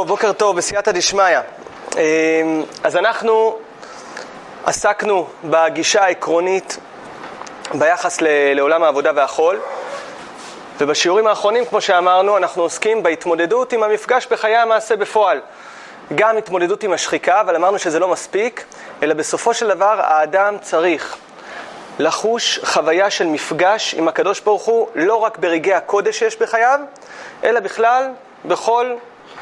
טוב, בוקר טוב, בסייעתא דשמיא. אז אנחנו עסקנו בגישה העקרונית ביחס לעולם העבודה והחול, ובשיעורים האחרונים, כמו שאמרנו, אנחנו עוסקים בהתמודדות עם המפגש בחיי המעשה בפועל. גם התמודדות עם השחיקה, אבל אמרנו שזה לא מספיק, אלא בסופו של דבר האדם צריך לחוש חוויה של מפגש עם הקדוש ברוך הוא, לא רק ברגעי הקודש שיש בחייו, אלא בכלל בכל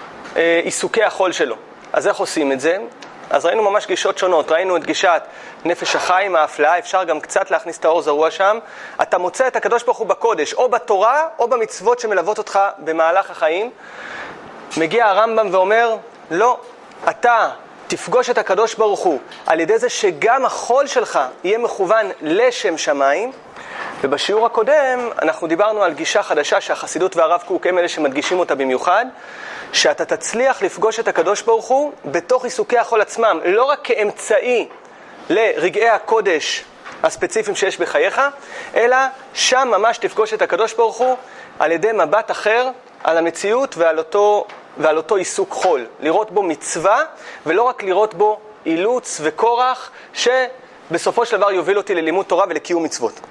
עיסוקי החול שלו. אז איך עושים את זה? אז ראינו ממש גישות שונות. ראינו את גישת נפש החיים האפלאה, אפשר גם קצת להכניס את האור זרוע שם. אתה מוצא את הקדוש ברוך הוא בקודש, או בתורה, או במצוות שמלוות אותך במהלך החיים. מגיע הרמב"ם ואומר, לא, אתה תפגוש את הקדוש ברוך הוא על ידי זה שגם החול שלך יהיה מכוון לשם שמיים. ובשיעור הקודם אנחנו דיברנו על גישה חדשה שהחסידות והרב קוק הם אלה שמדגישים אותה במיוחד, שאתה תצליח לפגוש את הקדוש ברוך הוא בתוך עיסוקי החול עצמם, לא רק כאמצעי לרגעי הקודש הספציפיים שיש בחייך, אלא שם ממש תפגוש את הקדוש ברוך הוא על ידי מבט אחר על המציאות ועל אותו עיסוק חול. לראות בו מצווה ולא רק לראות בו אילוץ וכורח שבסופו של דבר יוביל אותי ללימוד תורה ולקיום מצוות.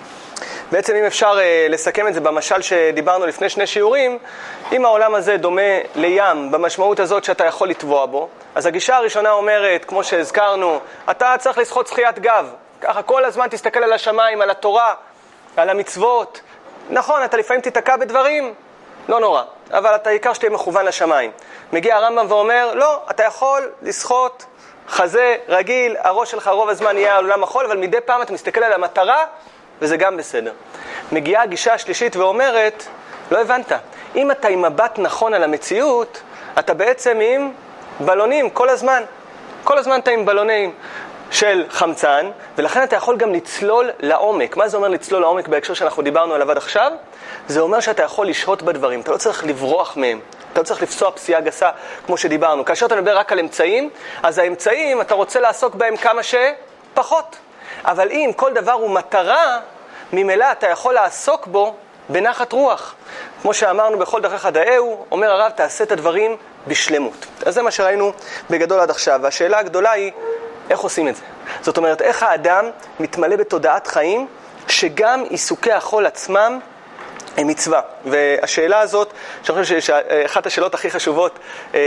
בעצם אם אפשר לסכם את זה במשל שדיברנו לפני שני שיעורים, אם העולם הזה דומה לים במשמעות הזאת שאתה יכול לטבוע בו, אז הגישה הראשונה אומרת, כמו שהזכרנו, אתה צריך לשחות שחיית גב. ככה כל הזמן תסתכל על השמיים, על התורה, על המצוות. נכון, אתה לפעמים תתקע בדברים, לא נורא, אבל אתה עיקר שתהיה מכוון לשמיים. מגיע הרמב"ם ואומר, לא, אתה יכול לשחות חזה רגיל, הראש שלך רוב הזמן יהיה על עולם החול, אבל מדי פעם אתה מסתכל על המטרה, וזה גם בסדר. מגיעה הגישה השלישית ואומרת, לא הבנת, אם אתה עם מבט נכון על המציאות, אתה בעצם עם בלונים כל הזמן. כל הזמן אתה עם בלונים של חמצן, ולכן אתה יכול גם לצלול לעומק. מה זה אומר לצלול לעומק בהקשר שאנחנו דיברנו עליו עד עכשיו? זה אומר שאתה יכול לשהות בדברים, אתה לא צריך לברוח מהם, אתה לא צריך לפסוע פסיעה גסה כמו שדיברנו. כאשר אתה מדבר רק על אמצעים, אז האמצעים אתה רוצה לעסוק בהם כמה שפחות. אבל אם כל דבר הוא מטרה, ממילא אתה יכול לעסוק בו בנחת רוח. כמו שאמרנו בכל דרכך דאהו, אומר הרב, תעשה את הדברים בשלמות. אז זה מה שראינו בגדול עד עכשיו. והשאלה הגדולה היא, איך עושים את זה? זאת אומרת, איך האדם מתמלא בתודעת חיים, שגם עיסוקי החול עצמם הם מצווה. והשאלה הזאת, שאני חושב שאחת השאלות הכי חשובות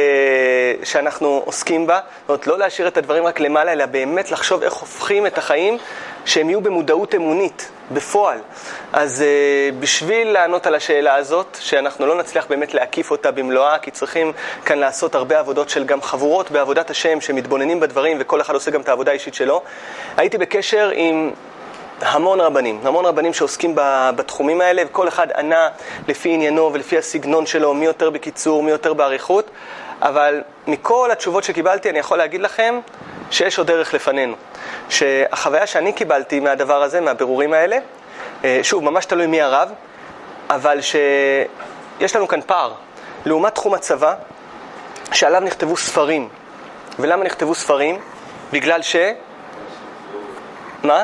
שאנחנו עוסקים בה, זאת אומרת, לא להשאיר את הדברים רק למעלה, אלא באמת לחשוב איך הופכים את החיים, שהם יהיו במודעות אמונית, בפועל. אז בשביל לענות על השאלה הזאת, שאנחנו לא נצליח באמת להקיף אותה במלואה, כי צריכים כאן לעשות הרבה עבודות של גם חבורות בעבודת השם, שמתבוננים בדברים, וכל אחד עושה גם את העבודה האישית שלו. הייתי בקשר עם המון רבנים שעוסקים בתחומים האלה, וכל אחד ענה לפי עניינו ולפי הסגנון שלו, מי יותר בקיצור, מי יותר בעריכות, אבל מכל התשובות שקיבלתי אני יכול להגיד לכם שיש עוד דרך לפנינו. שהחוויה שאני קיבלתי מהדבר הזה, מהבירורים האלה, שוב, ממש תלוי מי הרב, אבל שיש לנו כאן פער, לעומת תחום הצבא, שעליו נכתבו ספרים. ולמה נכתבו ספרים? בגלל מה?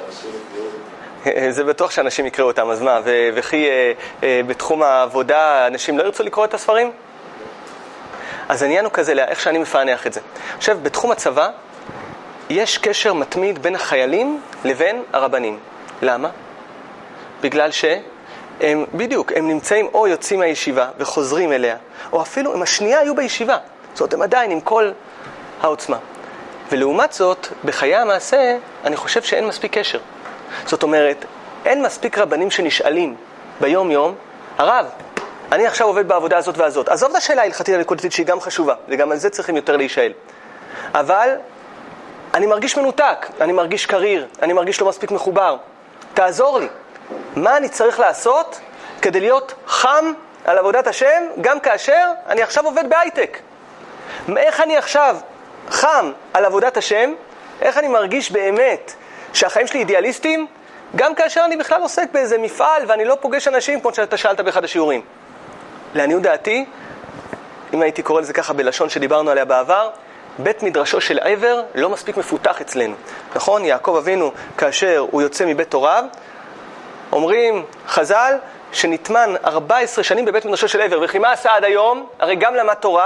זה בטוח שאנשים יקראו אותם, אז מה? וכי בתחום העבודה אנשים לא ירצו לקרוא את הספרים? אז העניין הוא כזה, איך שאני מפענח את זה. עכשיו, בתחום הצבא יש קשר מתמיד בין החיילים לבין הרבנים. למה? בגלל שהם בדיוק, הם נמצאים או יוצאים מהישיבה וחוזרים אליה, או אפילו הם השנייה היו בישיבה. זאת אומרת, הם עדיין עם כל העוצמה. ולעומת זאת, בחיי המעשה, אני חושב שאין מספיק קשר. זאת אומרת, אין מספיק רבנים שנשאלים ביום יום, הרב, אני עכשיו עובד בעבודה הזאת והזאת. עזוב את השאלה ההלכתית הנקודתית שהיא גם חשובה, וגם על זה צריכים יותר להישאל. אבל אני מרגיש מנותק, אני מרגיש קריר, אני מרגיש לא מספיק מחובר. תעזור לי. מה אני צריך לעשות כדי להיות חם על עבודת השם, גם כאשר אני עכשיו עובד בהייטק? איך אני עכשיו חם על עבודת השם? איך אני מרגיש באמת שהחיים שלי אידיאליסטיים, גם כאשר אני בכלל עוסק באיזה מפעל ואני לא פוגש אנשים כמו שאתה שאלת באחד השיעורים? לעניות דעתי, אם הייתי קורא לזה ככה בלשון שדיברנו עליה בעבר, בית מדרשו של עבר לא מספיק מפותח אצלנו. נכון? יעקב אבינו, כאשר הוא יוצא מבית הוריו, אומרים חז"ל שנטמן 14 שנים בבית מדרשו של עבר. וכי מה עשה עד היום? הרי גם למד תורה,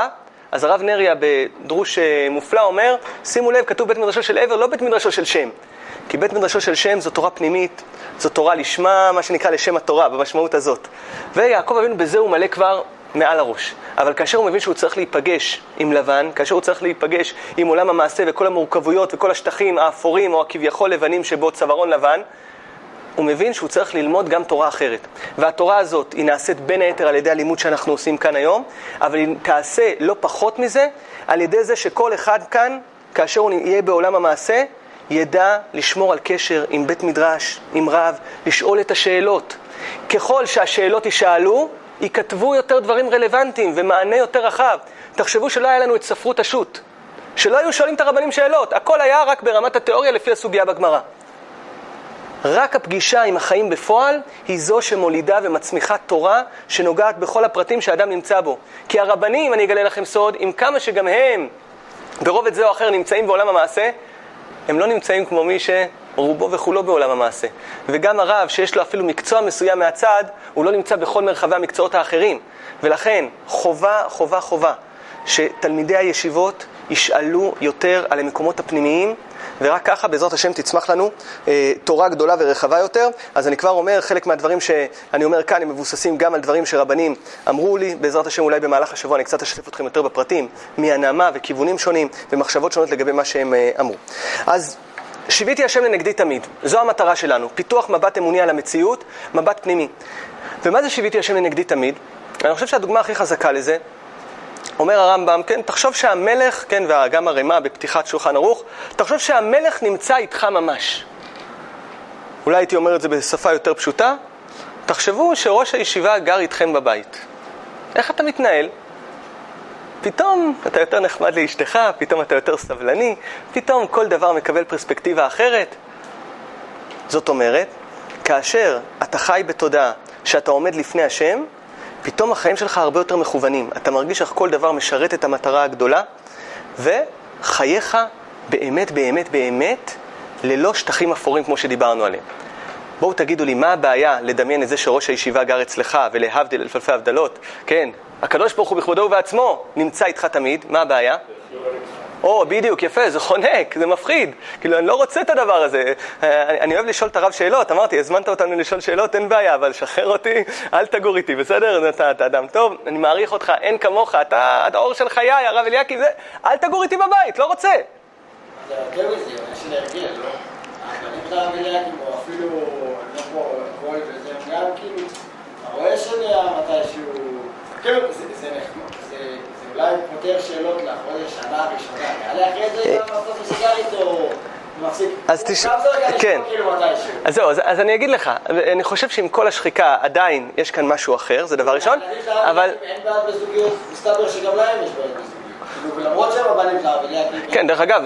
אז הרב נריה בדרוש מופלא אומר, שימו לב, כתוב בית מדרשו של עבר, לא בית מדרשו של שם. כי בית מדרשו של שם זו תורה פנימית, זו תורה לשמה, מה שנקרא לשם התורה, במשמעות הזאת. ויעקב אבינו בזה הוא מלא כבר מעל הראש. אבל כאשר הוא מבין שהוא צריך להיפגש עם לבן, כאשר הוא צריך להיפגש עם עולם המעשה וכל המורכבויות וכל השטחים האפורים או הכביכול לבנים שבו צווארון לבן, הוא מבין שהוא צריך ללמוד גם תורה אחרת. והתורה הזאת היא נעשית בין היתר על ידי הלימוד שאנחנו עושים כאן היום, אבל היא תעשה לא פחות מזה, על ידי זה שכל אחד כאן, כאשר הוא יהיה בעולם המעשה, ידע לשמור על קשר עם בית מדרש, עם רב, לשאול את השאלות. ככל שהשאלות יישאלו, ייכתבו יותר דברים רלוונטיים ומענה יותר רחב. תחשבו שלא היה לנו את ספרות השו"ת, שלא היו שואלים את הרבנים שאלות, הכל היה רק ברמת התיאוריה לפי הסוגיה בגמרא. רק הפגישה עם החיים בפועל היא זו שמולידה ומצמיחה תורה שנוגעת בכל הפרטים שהאדם נמצא בו. כי הרבנים, אני אגלה לכם סוד, עם כמה שגם הם ברובד זה או אחר נמצאים בעולם המעשה, הם לא נמצאים כמו מי שרובו וכולו בעולם המעשה. וגם הרב שיש לו אפילו מקצוע מסוים מהצד, הוא לא נמצא בכל מרחבי המקצועות האחרים. ולכן חובה שתלמידי הישיבות ישאלו יותר על המקומות הפנימיים, ורק ככה בעזרת השם תצמח לנו תורה גדולה ורחבה יותר. אז אני כבר אומר, חלק מהדברים שאני אומר כאן הם מבוססים גם על דברים שרבנים אמרו לי. בעזרת השם אולי במהלך השבוע אני קצת אשתף אתכם יותר בפרטים, מהנעמה וכיוונים שונים ומחשבות שונות לגבי מה שהם אמרו. אז שיוויתי השם לנגדי תמיד, זו המטרה שלנו, פיתוח מבט אמוני על המציאות, מבט פנימי. ומה זה שיוויתי השם לנגדי תמיד? אני חושב שהדוגמה הכי חזקה לזה, אומר הרמב"ם, כן, תחשוב שהמלך, כן, וגם הרמ"א בפתיחת שולחן ערוך, תחשוב שהמלך נמצא איתך ממש. אולי הייתי אומר את זה בשפה יותר פשוטה, תחשבו שראש הישיבה גר איתכם בבית. איך אתה מתנהל? פתאום אתה יותר נחמד לאשתך, פתאום אתה יותר סבלני, פתאום כל דבר מקבל פרספקטיבה אחרת. זאת אומרת, כאשר אתה חי בתודעה שאתה עומד לפני השם, פתאום החיים שלך הרבה יותר מכוונים. אתה מרגיש איך כל דבר משרת את המטרה הגדולה, וחייך באמת, באמת, באמת, ללא שטחים אפורים כמו שדיברנו עליהם. בואו תגידו לי, מה הבעיה לדמיין את זה שראש הישיבה גר אצלך, ולהבדיל אלף אלפי הבדלות? כן, הקדוש ברוך הוא בכבודו ובעצמו נמצא איתך תמיד, מה הבעיה? בדיוק, יפה, זה חונק, זה מפחיד. כאילו, אני לא רוצה את הדבר הזה. אני אוהב לשאול את הרב שאלות, אמרתי, הזמנת אותנו לשאול שאלות, אין בעיה, אבל שחרר אותי, אל תגור איתי, בסדר? אתה אדם טוב, אני מעריך אותך, אין כמוך, אתה האור של חיי, הרב אליקים, אל תגור איתי בבית, לא רוצה. זה יותר מזה, יש להרגיל, לא? הבנים של הרב אליקים, או אפילו, לא פה, כל וזה, גם כאילו, הרואה שלה מתישהו, כאילו, זה נחמד, זה אולי פותר שאלות לחודש שנה ראשונה, יעלה אחרי זה גם לעשות סיגרית או מפסיק. אז כן. אז זהו, אז אני אגיד לך, אני חושב שעם כל השחיקה עדיין יש כאן משהו אחר, זה דבר ראשון, אבל... אין בעד בזוגיות, מסתבר שגם להם יש בעד בזוגיות. ולמרות שהם הבנים שלהם, כן, דרך אגב,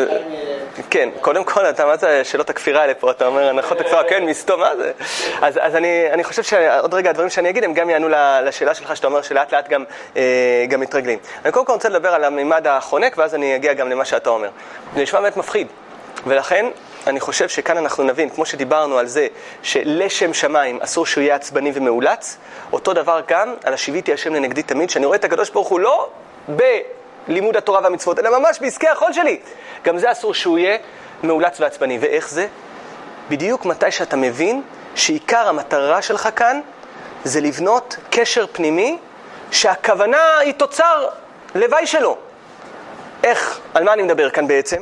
כן, קודם כל, אתה מה זה שאלות הכפירה האלה פה, אתה אומר, הנחות הכפירה, כן, מסתום, מה זה? אז אני חושב שעוד רגע, הדברים שאני אגיד, הם גם יענו לשאלה שלך, שאתה אומר שלאט לאט גם מתרגלים. אני קודם כל רוצה לדבר על הממד החונק, ואז אני אגיע גם למה שאתה אומר. זה נשמע באמת מפחיד, ולכן אני חושב שכאן אנחנו נבין, כמו שדיברנו על זה, שלשם שמיים אסור שהוא יהיה עצבני ומאולץ, אותו דבר גם על השיוויתי השם לנגדי תמיד, שאני רואה את הקדוש ברוך הוא לא לימוד התורה והמצוות, אלא ממש בעסקי החול שלי. גם זה אסור שהוא יהיה מאולץ ועצבני. ואיך זה? בדיוק מתי שאתה מבין שעיקר המטרה שלך כאן זה לבנות קשר פנימי שהכוונה היא תוצר לוואי שלו. איך? על מה אני מדבר כאן בעצם?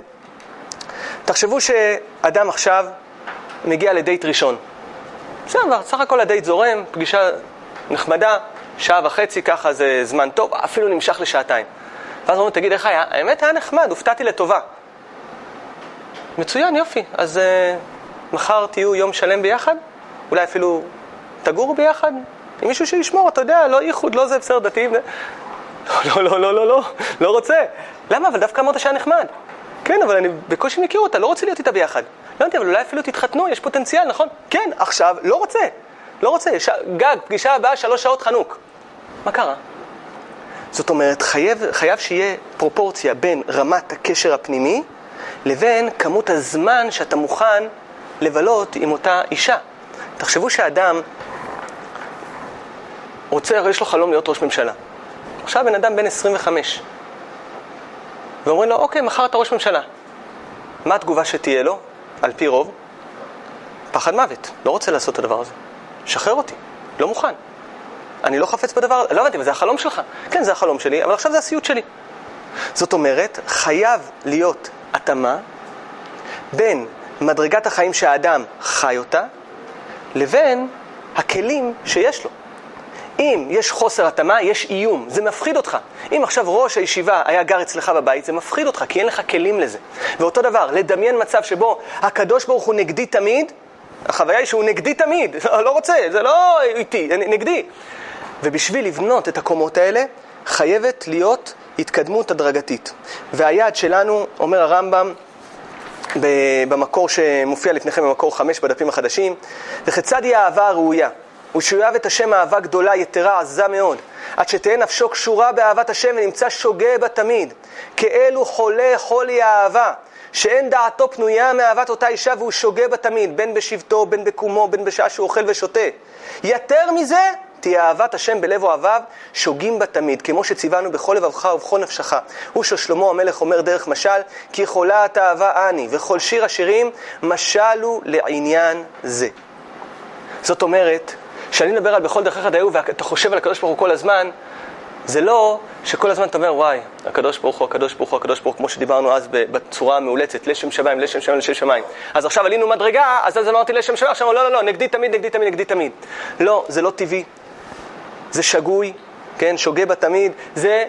תחשבו שאדם עכשיו מגיע לדייט ראשון. בסדר, סך הכל הדייט זורם, פגישה נחמדה, שעה וחצי, ככה זה זמן טוב, אפילו נמשך לשעתיים. ואז אומרים, תגיד, איך היה? האמת היה נחמד, הופתעתי לטובה. מצוין, יופי. אז מחר תהיו יום שלם ביחד? אולי אפילו תגורו ביחד? עם מישהו שישמור, אתה יודע, לא ייחוד, לא זה בסדר דתי. לא רוצה. למה? אבל דווקא אמרת שהיה נחמד. כן, אבל אני בקושי מכיר אותה, לא רוצה להיות איתה ביחד. לא יודעת, אבל אולי אפילו תתחתנו, יש פוטנציאל, נכון? כן, עכשיו, לא רוצה. גג, פגישה הבאה, 3 שעות חנוק. מה קרה? זאת אומרת, חייב שיהיה פרופורציה בין רמת הקשר הפנימי לבין כמות הזמן שאתה מוכן לבלות עם אותה אישה. תחשבו שהאדם רוצה, יש לו חלום להיות ראש ממשלה. עכשיו בן אדם בן 25. ואומרים לו, אוקיי, מחר אתה ראש ממשלה. מה התגובה שתהיה לו? על פי רוב, פחד מוות. לא רוצה לעשות את הדבר הזה. שחרר אותי. לא מוכן. אני לא חפץ בדבר הזה. לא הבנתי, אבל זה החלום שלך. כן, זה החלום שלי, אבל עכשיו זה הסיוט שלי. זאת אומרת, חייב להיות התאמה בין מדרגת החיים שהאדם חי אותה, לבין הכלים שיש לו. אם יש חוסר התאמה, יש איום. זה מפחיד אותך. אם עכשיו ראש הישיבה היה גר אצלך בבית, זה מפחיד אותך, כי אין לך כלים לזה. ואותו דבר, לדמיין מצב שבו הקדוש ברוך הוא נגדי תמיד, החוויה היא שהוא נגדי תמיד. לא רוצה, זה לא איתי, נגדי. ובשביל לבנות את הקומות האלה, חייבת להיות התקדמות הדרגתית. והיעד שלנו, אומר הרמב"ם, במקור שמופיע לפניכם במקור 5 בדפים החדשים, וכיצד היא האהבה הראויה? הוא שאוהב את השם אהבה גדולה, יתרה, עזה מאוד, עד שתהיה נפשו קשורה באהבת השם ונמצא שוגה בה תמיד, כאלו חולה חולי האהבה, שאין דעתו פנויה מאהבת אותה אישה והוא שוגה בה תמיד, בין בשבתו, בין בקומו, בין בשעה שהוא אוכל ושותה. יותר מזה, תהיה אהבת השם בלב אוהביו, שוגים בה תמיד, כמו שציוונו בכל לבבך ובכל נפשך. הוא ששלמה המלך אומר דרך משל, כי חולת אהבה אני, וכל שיר השירים משלו לעניין זה. זאת אומרת, כשאני מדבר על בכל דרכיך דאהו, ואתה חושב על הקדוש ברוך הוא כל הזמן, זה לא שכל הזמן אתה אומר, וואי, הקדוש ברוך הוא, הקדוש ברוך הוא, הקדוש ברוך הוא, כמו שדיברנו אז בצורה המאולצת, לשם שמיים, לשם שמיים, לשם שמיים. אז עכשיו עלינו מדרגה, אז אמרתי לשם שמיים, עכשיו לא, נגדי תמיד, נגדי תמיד, נגדי תמיד. לא, זה לא טבעי. זה שגוי, כן, שוגה בה תמיד, זה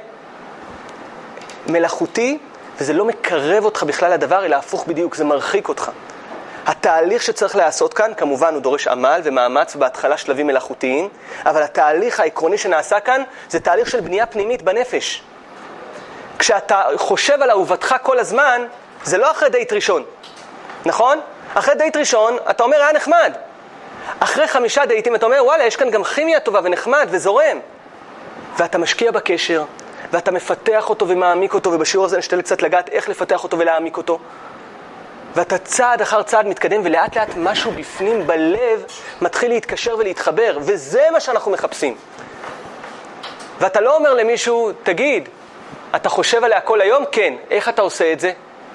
מלאכותי, וזה לא מקרב אותך בכלל לדבר, אלא הפוך בדיוק, זה מרחיק אותך. התהליך שצריך לעשות כאן, כמובן הוא דורש עמל ומאמץ בהתחלה שלבים מלאכותיים, אבל התהליך העקרוני שנעשה כאן, זה תהליך של בנייה פנימית בנפש. כשאתה חושב על אהובתך כל הזמן, זה לא אחרי דייט ראשון, נכון? אחרי דייט ראשון, אתה אומר, היה נחמד. אחרי 5 דייטים אתה אומר, וואלה, יש כאן גם כימיה טובה ונחמד וזורם. ואתה משקיע בקשר, ואתה מפתח אותו ומעמיק אותו, ובשיעור הזה נשתדל קצת לגעת איך לפתח אותו ולהעמיק אותו. ואתה צעד אחר צעד מתקדם, ולאט לאט משהו בפנים בלב מתחיל להתקשר ולהתחבר, וזה מה שאנחנו מחפשים. ואתה לא אומר למישהו, תגיד, אתה חושב עליה כל היום? כן. איך אתה עושה את זה?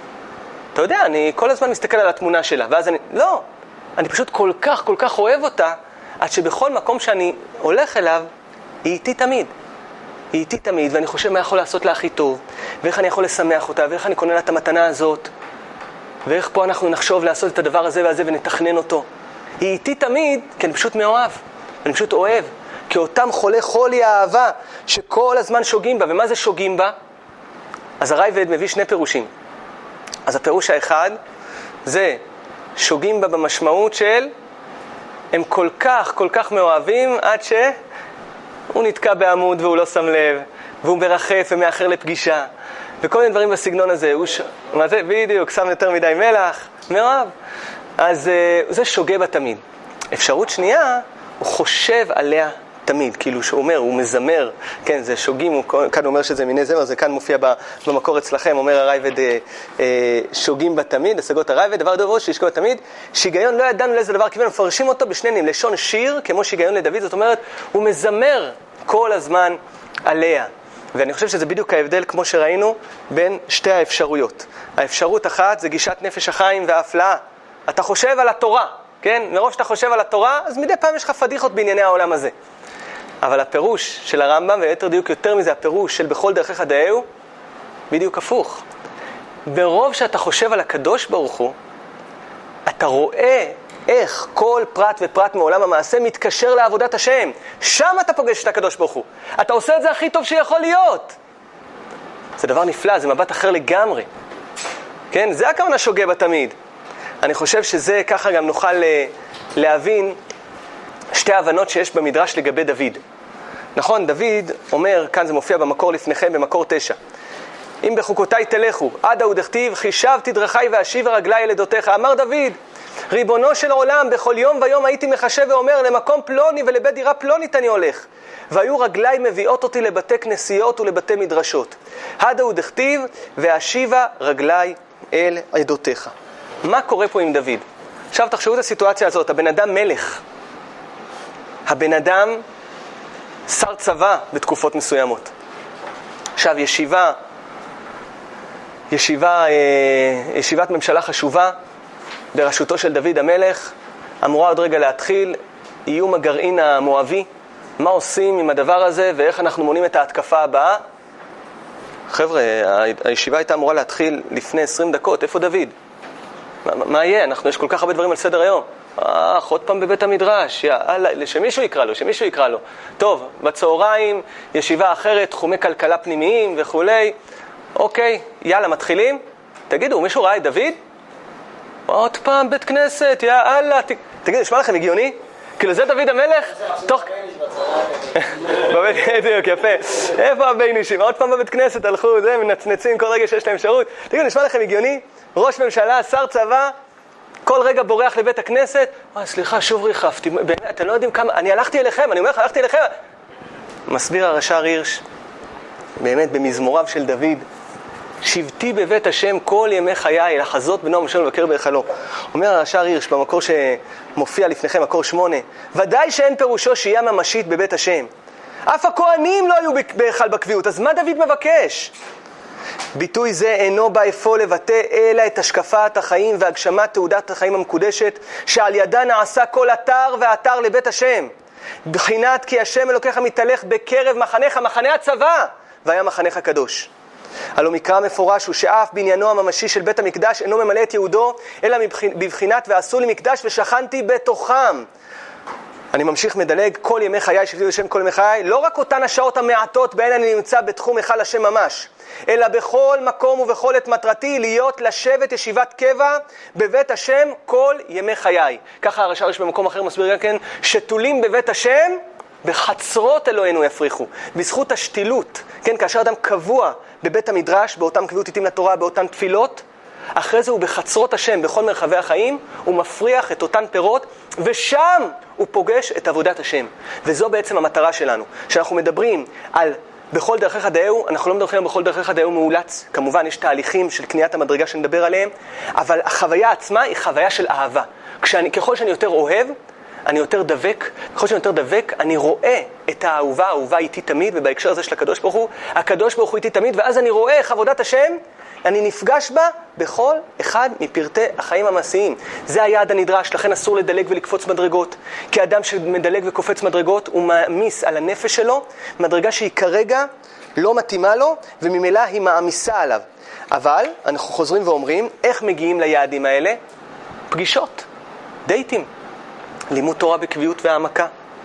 אתה יודע, אני כל הזמן מסתכל על התמונה שלה, ואז לא. אני פשוט כל כך אוהב אותה, עד שבכל מקום שאני הולך אליו, היא איתי תמיד. היא איתי תמיד, ואני חושב מה יכול לעשות לה הכי טוב, ואיך אני יכול לשמח אותה, ואיך אני קונה לה את המתנה הזאת, ואיך פה אנחנו נחשוב לעשות את הדבר הזה והזה ונתכנן אותו. היא איתי תמיד, כי אני פשוט מאוהב, אני פשוט אוהב, כי אותם חולי חולי האהבה, שכל הזמן שוגים בה. ומה זה שוגים בה? אז הרייבד מביא 2 פירושים. אז הפירוש האחד, זה שוגים בה במשמעות של הם כל כך מאוהבים עד שהוא נתקע בעמוד והוא לא שם לב, והוא מרחף ומאחר לפגישה, וכל מיני דברים בסגנון הזה. מה זה? בדיוק, שם יותר מדי מלח, מאוהב. אז זה שוגה בה תמיד. אפשרות שנייה, הוא חושב עליה תמיד, כאילו שהוא אומר, הוא מזמר, כן, זה שוגים, כאן אומר שזה מיני זמר, זה כאן מופיע במקור אצלכם, אומר הרייבד, שוגים בה תמיד, השגות הרייבד, דבר דוברו שישקו בה תמיד, שיגיון לא ידענו לאיזה דבר כיוון, מפרשים אותו בשני נים, לשון שיר, כמו שיגיון לדוד, זאת אומרת, הוא מזמר כל הזמן עליה. ואני חושב שזה בדיוק ההבדל, כמו שראינו, בין שתי האפשרויות. האפשרות אחת זה גישת נפש החיים וההפלאה. אתה חושב על התורה, כן? מראש אתה חושב על התורה, אז מדי פעם יש לך פדיחות בענייני העולם הזה. אבל הפירוש של הרמב"ם, ויותר דיוק יותר מזה, הפירוש של בכל דרכיך דאהו, בדיוק הפוך. ברוב שאתה חושב על הקדוש ברוך הוא, אתה רואה איך כל פרט ופרט מעולם המעשה מתקשר לעבודת השם. שם אתה פוגש את הקדוש ברוך הוא. אתה עושה את זה הכי טוב שיכול להיות. זה דבר נפלא, זה מבט אחר לגמרי. כן, זה הכוונה שוגה בה תמיד. אני חושב שזה ככה גם נוכל להבין שתי הבנות שיש במדרש לגבי דוד. נכון, דוד אומר, כאן זה מופיע במקור לפניכם, במקור 9. אם בחוקותיי תלכו, עד ההוא דכתיב, חישבתי דרכי ואשיבה רגלי אל עדותיך. אמר דוד, ריבונו של עולם, בכל יום ויום הייתי מחשב ואומר, למקום פלוני ולבית דירה פלונית אני הולך. והיו רגלי מביאות אותי לבתי כנסיות ולבתי מדרשות. עד ההוא דכתיב, ואשיבה רגלי אל עדותיך. מה קורה פה עם דוד? עכשיו תחשבו את הסיטואציה הזאת, הבן אדם מלך. הבן אדם שר צבא בתקופות מסוימות. עכשיו ישיבה ישיבת ממשלה חשובה בראשותו של דוד המלך, אמורה עוד רגע להתחיל, איום הגרעין המואבי, מה עושים עם הדבר הזה ואיך אנחנו מונעים את ההתקפה הבאה. חבר'ה, הישיבה הייתה אמורה להתחיל לפני 20 דקות, איפה דוד? מה יהיה? יש כל כך הרבה דברים על סדר היום. עוד פעם בבית המדרש, שמישהו יקרא לו. טוב, בצהריים, ישיבה אחרת, תחומי כלכלה פנימיים וכולי. אוקיי, יאללה, מתחילים. תגידו, מישהו ראה את דוד? עוד פעם בית כנסת, יאללה. תגידו, נשמע לכם הגיוני? כאילו זה דוד המלך? תוך... בדיוק, יפה. איפה הביינישים? עוד פעם בבית כנסת הלכו, מנצנצים כל רגע שיש להם אפשרות. תגידו, נשמע לכם הגיוני? ראש ממשלה, שר צבא, כל רגע בורח לבית הכנסת. סליחה, שוב ריחפתי. באמת, אתם לא יודעים כמה... אני הלכתי אליכם, אני אומר לך, הלכתי אליכם. מסביר הרש"ר הירש, באמת במזמוריו של דוד, שבתי בבית השם כל ימי חיי, לחזות בנועם השם ולבקר בהיכלו. אומר הרש"ר הירש במקור שמופיע לפניכם, מקור 8, ודאי שאין פירושו שהייה ממשית בבית השם. אף הכהנים לא היו בהיכל בקביעות, אז מה דוד מבקש? ביטוי זה אינו בא אפוא לבטא אלא את השקפת החיים והגשמת תעודת החיים המקודשת, שעל ידה נעשה כל אתר ואתר לבית השם. בחינת כי השם אלוקיך מתהלך בקרב מחניך, מחנה הצבא, והיה מחניך קדוש. הלא מקרא מפורש הוא שאף בעניינו הממשי של בית המקדש אינו ממלא את יהודו, אלא בבחינת ועשו לי מקדש ושכנתי בתוכם. אני ממשיך מדלג, כל ימי חיי שבתי בשם כל ימי חיי, לא רק אותן השעות המעטות בהן אני נמצא בתחום היכל השם ממש, אלא בכל מקום ובכל עת מטרתי להיות לשבת ישיבת קבע בבית השם כל ימי חיי. ככה הרש"ר יש במקום אחר מסביר גם כן, שתולים בבית השם בחצרות אלוהינו יפריחו, בזכות השתילות, כן, כאשר אדם קבוע בבית המדרש, באותם קביעות עיתים לתורה, באותן תפילות, אחרי זה הוא בחצרות השם, בכל מרחבי החיים, הוא מפריח את אותן פירות, ושם הוא פוגש את עבודת השם. וזו בעצם המטרה שלנו. שאנחנו מדברים על בכל דרכיך דאהו, אנחנו לא מדברים בכל דרכיך דאהו מאולץ. כמובן, יש תהליכים של קניית המדרגה שנדבר עליהם, אבל החוויה עצמה היא חוויה של אהבה. ככל שאני יותר אוהב, אני יותר דבק, ככל שאני יותר דבק, אני רואה את האהובה איתי תמיד, ובהקשר הזה של הקדוש ברוך הוא, הקדוש ברוך הוא איתי תמיד, ואז אני רואה איך עבודת השם, אני נפגש בה בכל אחד מפרטי החיים המעשיים. זה היעד הנדרש, לכן אסור לדלג ולקפוץ מדרגות. כי אדם שמדלג וקופץ מדרגות, הוא מעמיס על הנפש שלו, מדרגה שהיא כרגע לא מתאימה לו, וממילא היא מעמיסה עליו. אבל אנחנו חוזרים ואומרים, איך מגיעים ליעדים האלה? פגישות, דייטים. לימוד תורה בקביעות והעמקה,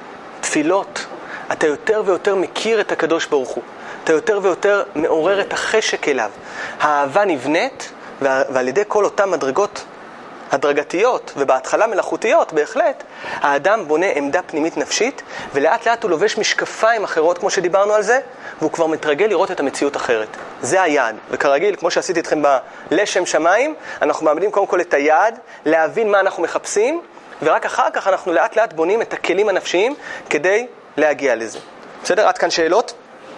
תפילות. אתה יותר ויותר מכיר את הקדוש ברוך הוא. אתה יותר ויותר מעורר את החשק אליו. האהבה נבנית, ועל ידי כל אותן מדרגות הדרגתיות, ובהתחלה מלאכותיות, בהחלט, האדם בונה עמדה פנימית נפשית, ולאט לאט הוא לובש משקפיים אחרות, כמו שדיברנו על זה, והוא כבר מתרגל לראות את המציאות אחרת. זה היעד. וכרגיל, כמו שעשיתי אתכם בלשם שמיים, אנחנו מעמידים קודם כל את היעד, להבין מה אנחנו מחפשים, ורק אחר כך אנחנו לאט לאט בונים את הכלים הנפשיים כדי להגיע לזה. בסדר? עד כאן שאלות?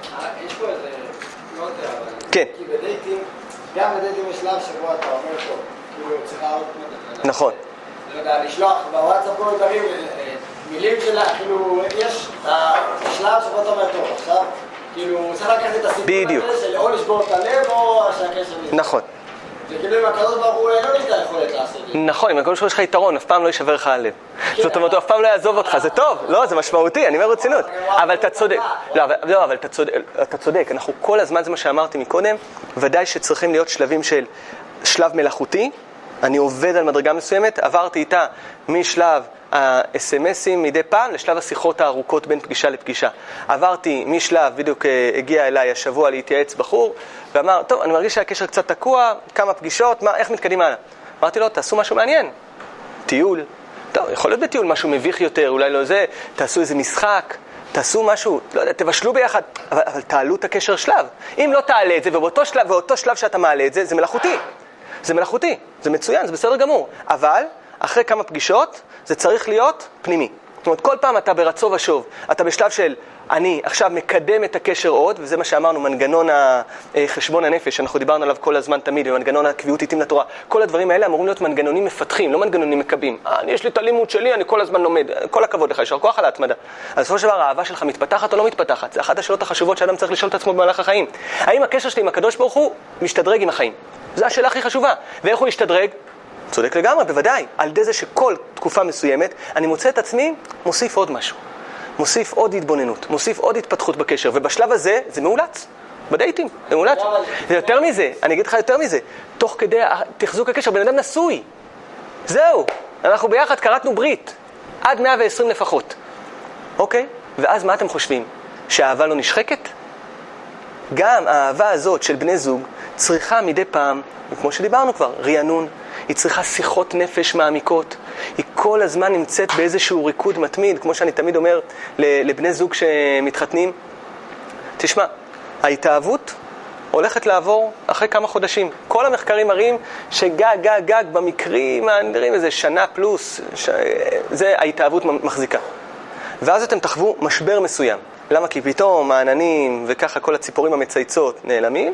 יש פה איזה... לא יודע, אבל... כן. כי בדייטים, גם בדייטים יש שלב שבו אתה אומר טוב, כאילו צריכה עוד... נכון. לא יודע, לשלוח בוואטסאפ כל דברים, מילים שלה, כאילו, יש השלב שבו אתה אומר טוב, עכשיו, כאילו, צריך לקחת את הסיפור הזה של או לשבור את הלב או שהקשר... נכון. וכאילו אם הקדוש ברוך הוא לא ניתן יכולת לעשות את זה. נכון, אם הקדוש ברוך הוא יש לך יתרון, אף פעם לא יישבר לך הלב. זאת אומרת, הוא אף פעם לא יעזוב אותך, זה טוב, לא, זה משמעותי, אני אומר רצינות. אבל אתה צודק, לא, אבל אתה צודק, אנחנו כל הזמן, זה מה שאמרתי מקודם, ודאי שצריכים להיות שלבים של שלב מלאכותי, אני עובד על מדרגה מסוימת, עברתי איתה משלב ה-SMSים מדי פעם לשלב השיחות הארוכות בין פגישה לפגישה. עברתי משלב, בדיוק הגיע אליי השבוע להתייעץ בחור, ואמר, טוב, אני מרגיש שהקשר קצת תקוע, כמה פגישות, איך מתקדים הלאה? אמרתי לו, תעשו משהו מעניין. טיול. טוב, יכול להיות בטיול משהו מביך יותר, אולי לא זה, תעשו איזה משחק, תעשו משהו, לא יודע, תבשלו ביחד, אבל תעלו את הקשר שלב. אם לא תעלה את זה, ובאותו שלב שאתה מעלה את זה, זה מלאכותי. זה מלאכותי, זה מצוין, זה בסדר גמור. אבל, אחרי כמה פגישות, זה צריך להיות פנימי. זאת אומרת, כל פעם אתה ברצו ושוב, אתה בשלב של אני עכשיו מקדם את הקשר עוד, וזה מה שאמרנו, מנגנון חשבון הנפש, אנחנו דיברנו עליו כל הזמן תמיד, ומנגנון הקביעות איתים לתורה. כל הדברים האלה אמורים להיות מנגנונים מפתחים, לא מנגנונים מקבים. יש לי את הלימוד שלי, אני כל הזמן לומד, כל הכבוד לך, ישר כוח על ההתמדה. אז בסופו של דבר, האהבה שלך מתפתחת או לא מתפתחת? זה אחת השאלות החשובות שאדם צריך לשאול את עצמו במהלך החיים. האם הקשר שלי עם הקדוש ברוך הוא משתדרג עם החיים? זו השאלה הכי חשובה. ואיך הוא ישתדרג? צודק לגמרי, בוודאי. על ידי זה שכל תקופה מסוימת, אני מוצא את עצמי, מוסיף עוד משהו. מוסיף עוד התבוננות, מוסיף עוד התפתחות בקשר, ובשלב הזה זה מאולץ. בדייטים, זה מאולץ. זה יותר מזה, אני אגיד לך יותר מזה. תוך כדי תחזוק הקשר, בן אדם נשוי. זהו, אנחנו ביחד קראתנו ברית. עד 120 לפחות. אוקיי? ואז מה אתם חושבים? שהאהבה לא נשחקת? גם האהבה הזאת של בני זוג צריכה מדי פעם, כמו שדיברנו כבר, רענון. היא צריכה שיחות נפש מעמיקות. היא כל הזמן נמצאת באיזשהו ריקוד מתמיד, כמו שאני תמיד אומר לבני זוג שמתחתנים. תשמע, ההתאהבות הולכת לעבור אחרי כמה חודשים. כל המחקרים מראים שגג במקרים הנראים איזה שנה פלוס, זה ההתאהבות מחזיקה. ואז אתם תחוו משבר מסוים. למה? כי פתאום העננים וככה כל הציפורים המצייצות נעלמים,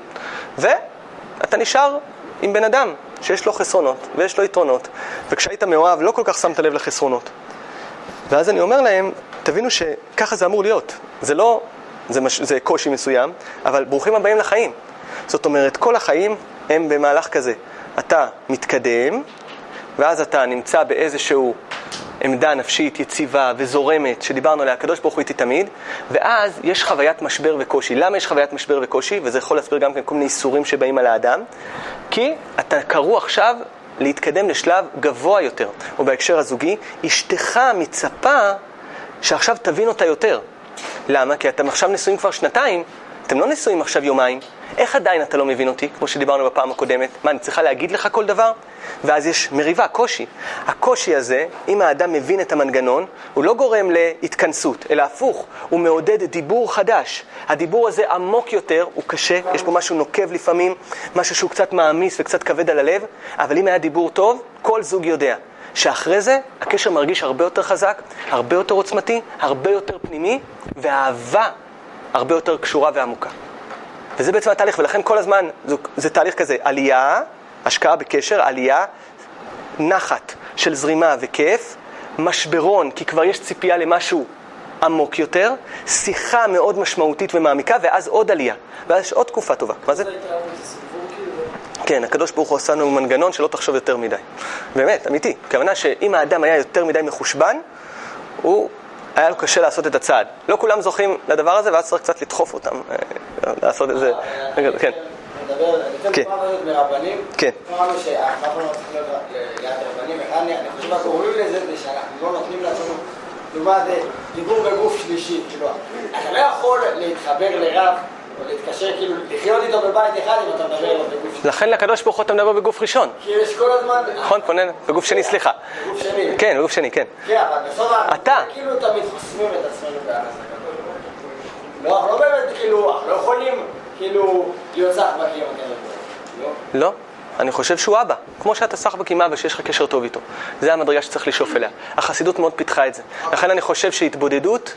ואתה נשאר עם בן אדם שיש לו חסרונות ויש לו יתרונות, וכשהיית מאוהב לא כל כך שמת לב לחסרונות. ואז אני אומר להם, תבינו שככה זה אמור להיות. זה לא, זה קושי מסוים, אבל ברוכים הבאים לחיים. זאת אומרת, כל החיים הם במהלך כזה. אתה מתקדם, ואז אתה נמצא באיזשהו עמדה נפשית יציבה וזורמת, שדיברנו עליה, הקדוש ברוך הוא איתי תמיד, ואז יש חוויית משבר וקושי. למה יש חוויית משבר וקושי? וזה יכול להסביר גם כן כל מיני איסורים שבאים על האדם, כי אתה קרוא עכשיו להתקדם לשלב גבוה יותר, או בהקשר הזוגי, אשתך מצפה שעכשיו תבין אותה יותר. למה? כי אתם עכשיו נשואים כבר שנתיים, אתם לא נשואים עכשיו יומיים, איך עדיין אתה לא מבין אותי, כמו שדיברנו בפעם הקודמת? מה, אני צריכה להגיד לך כל דבר? ואז יש מריבה, קושי. הקושי הזה, אם האדם מבין את המנגנון, הוא לא גורם להתכנסות, אלא הפוך, הוא מעודד דיבור חדש. הדיבור הזה עמוק יותר, הוא קשה, יש פה משהו נוקב לפעמים, משהו שהוא קצת מעמיס וקצת כבד על הלב, אבל אם היה דיבור טוב, כל זוג יודע שאחרי זה הקשר מרגיש הרבה יותר חזק, הרבה יותר עוצמתי, הרבה יותר פנימי, והאהבה הרבה יותר קשורה ועמוקה. וזה בעצם התהליך, ולכן כל הזמן זה תהליך כזה, עלייה, השקעה בקשר, עלייה, נחת של זרימה וכיף, משברון, כי כבר יש ציפייה למשהו עמוק יותר, שיחה מאוד משמעותית ומעמיקה, ואז עוד עלייה, ואז יש עוד תקופה טובה. מה זה? כן, הקדוש ברוך הוא עשה לנו מנגנון שלא תחשוב יותר מדי. באמת, אמיתי. כוונה שאם האדם היה יותר מדי מחושבן, היה לו קשה לעשות את הצעד. לא כולם זוכים לדבר הזה, ואז צריך קצת לדחוף אותם, לעשות את זה. כן. אני פעם הזאת מרבנים, כן. אמרנו שהאחרון לא צריך להיות ליד רבנים, אני חושב מה קוראים לזה, זה שאנחנו לא נותנים לעצמנו, לעומת דיבור בגוף שלישי, כאילו, אתה לא יכול להתחבר לרב, או להתקשר, כאילו, לחיות איתו בבית אחד אם אתה מדבר אליו בגוף שני. לכן לקדוש ברוך הוא אתה מדבר בגוף ראשון. כי יש כל הזמן... נכון, פונן, בגוף שני, סליחה. בגוף שני. כן, בגוף שני, כן. כן, אבל בסוף אתה. כאילו תמיד חוסמים את עצמנו באנס הקדוש. לא, לא באמת, כאילו, אנחנו לא יכולים, כאילו, להיות סחבקים, לא? לא. אני חושב שהוא אבא. כמו שאתה סחבק עם אבא שיש לך קשר טוב איתו. זה המדרגה שצריך לשאוף אליה. החסידות מאוד פיתחה את זה. לכן אני חושב שהתבודדות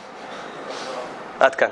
עד כאן.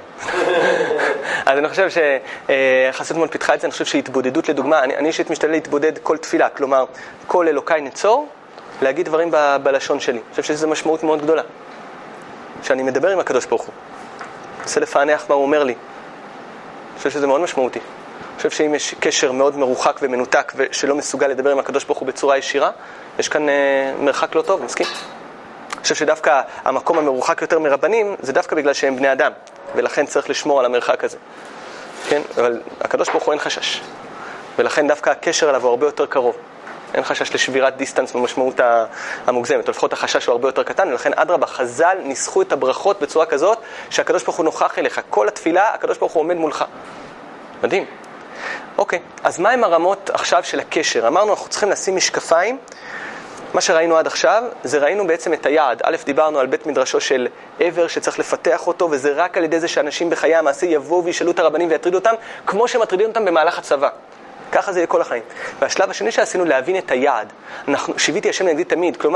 אז אני חושב שהחסידות מאוד פיתחה את זה, אני חושב שהתבודדות לדוגמה, אני אישית משתדל להתבודד כל תפילה, כלומר, כל אלוקי נצור, להגיד דברים בלשון שלי. אני חושב שזה משמעות מאוד גדולה. שאני מדבר עם הקדוש ברוך הוא. רוצה לפענח מה הוא אומר לי. אני חושב שזה מאוד משמעותי. אני חושב שאם יש קשר מאוד מרוחק ומנותק ושלא מסוגל לדבר עם הקדוש ברוך הוא בצורה ישירה, יש כאן מרחק לא טוב, מסכים? אני חושב שדווקא המקום המרוחק יותר מרבנים זה דווקא בגלל שהם בני אדם, ולכן צריך לשמור על המרחק הזה. כן? אבל הקדוש ברוך הוא אין חשש. ולכן דווקא הקשר עליו הוא הרבה יותר קרוב. אין חשש לשבירת דיסטנס במשמעות המוגזמת, או לפחות החשש הוא הרבה יותר קטן, ולכן אדרבה, חז"ל ניסחו את הברכות בצורה כזאת שהקדוש ברוך הוא נוכח אליך. כל התפילה, הקדוש ברוך הוא עומד מולך. מדהים. אוקיי, אז מה עם הרמות עכשיו של הקשר? אמרנו, אנחנו צריכים לשים משקפיים. מה שראינו עד עכשיו, זה ראינו בעצם את היעד. א', דיברנו על בית מדרשו של עבר שצריך לפתח אותו, וזה רק על ידי זה שאנשים בחיי המעשה יבואו וישאלו את הרבנים ויטרידו אותם, כמו שמטרידים אותם במהלך הצבא. ככה זה לכל החיים. והשלב השני שעשינו להבין את היעד. שיוויתי השם נגדי תמיד, כלומר,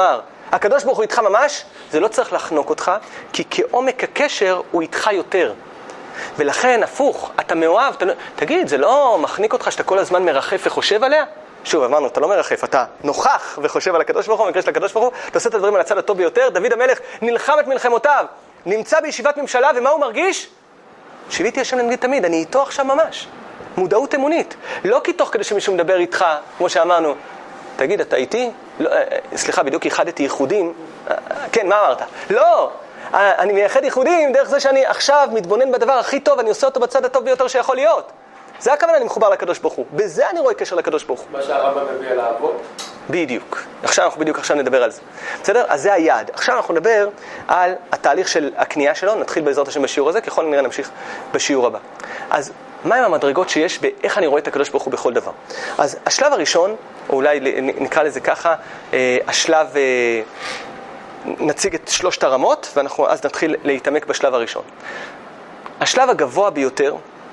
הקדוש ברוך הוא איתך ממש, זה לא צריך לחנוק אותך, כי כעומק הקשר הוא איתך יותר. ולכן, הפוך, אתה מאוהב, תגיד, זה לא מחניק אותך שאתה כל הזמן מרחף וחושב עליה? שוב, אמרנו, אתה לא מרחף, אתה נוכח וחושב על הקדוש ברוך הוא, במקרה של הקדוש ברוך הוא, אתה עושה את הדברים על הצד הטוב ביותר. דוד המלך נלחם את מלחמותיו, נמצא בישיבת ממשלה, ומה הוא מרגיש? שיביתי השם לנגיד תמיד, אני איתו עכשיו ממש. מודעות אמונית. לא כי תוך כדי שמישהו מדבר איתך, כמו שאמרנו, תגיד, אתה איתי? לא, סליחה, בדיוק ייחדתי ייחודים. כן, מה אמרת? לא! אני מייחד ייחודים דרך זה שאני עכשיו מתבונן בדבר הכי טוב, אני עושה אותו בצד הטוב ביותר שיכול להיות. זה הכוונה, אני מחובר לקדוש ברוך הוא. בזה אני רואה קשר לקדוש ברוך הוא. מה שהרמב"ם מביא על האבות? בדיוק. אנחנו נדבר על זה. בסדר? אז זה היעד. עכשיו אנחנו נדבר על התהליך של הקנייה שלו. נתחיל בעזרת השם בשיעור הזה, ככל נראה נמשיך בשיעור הבא. אז מהם המדרגות שיש באיך אני רואה את הקדוש ברוך הוא בכל דבר? אז השלב הראשון, או אולי נקרא לזה ככה, השלב, נציג את 3 הרמות, ואנחנו אז נתחיל להתעמק בשלב הראשון. השלב הגבוה ביותר,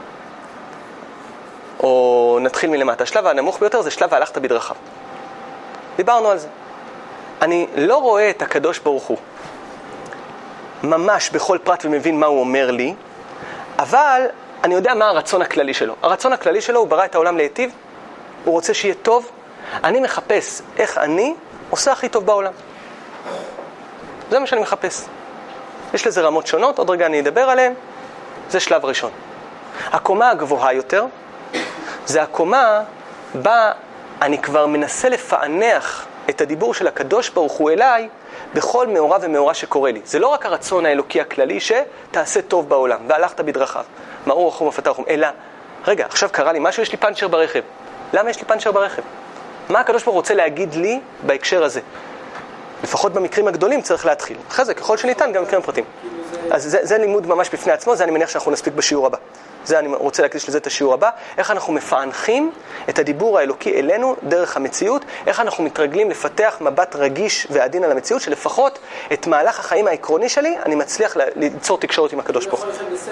או נתחיל מלמטה, השלב הנמוך ביותר זה שלב והלכת בדרכיו. דיברנו על זה. אני לא רואה את הקדוש ברוך הוא ממש בכל פרט ומבין מה הוא אומר לי, אבל אני יודע מה הרצון הכללי שלו. הרצון הכללי שלו, הוא ברא את העולם להיטיב, הוא רוצה שיהיה טוב. אני מחפש איך אני עושה הכי טוב בעולם. זה מה שאני מחפש. יש לזה רמות שונות, עוד רגע אני אדבר עליהן. זה שלב ראשון. הקומה הגבוהה יותר, זה הקומה בה אני כבר מנסה לפענח את הדיבור של הקדוש ברוך הוא אליי בכל מאורע ומאורע שקורה לי. זה לא רק הרצון האלוקי הכללי שתעשה טוב בעולם, והלכת בדרכיו. מאור רחום ופתח רחום. אלא, רגע, עכשיו קרה לי משהו, יש לי פנצ'ר ברכב. למה יש לי פנצ'ר ברכב? מה הקדוש ברוך הוא רוצה להגיד לי בהקשר הזה? לפחות במקרים הגדולים צריך להתחיל. אחרי זה, ככל שניתן, גם במקרים הפרטיים. אז זה לימוד ממש בפני עצמו, זה אני מניח שאנחנו נספיק בשיעור הבא. זה אני רוצה להקדיש לזה את השיעור הבא. איך אנחנו מפענחים את הדיבור האלוקי אלינו דרך המציאות, איך אנחנו מתרגלים לפתח מבט רגיש ועדין על המציאות, שלפחות את מהלך החיים העקרוני שלי, אני מצליח ליצור תקשורת עם הקדוש ברוך הוא.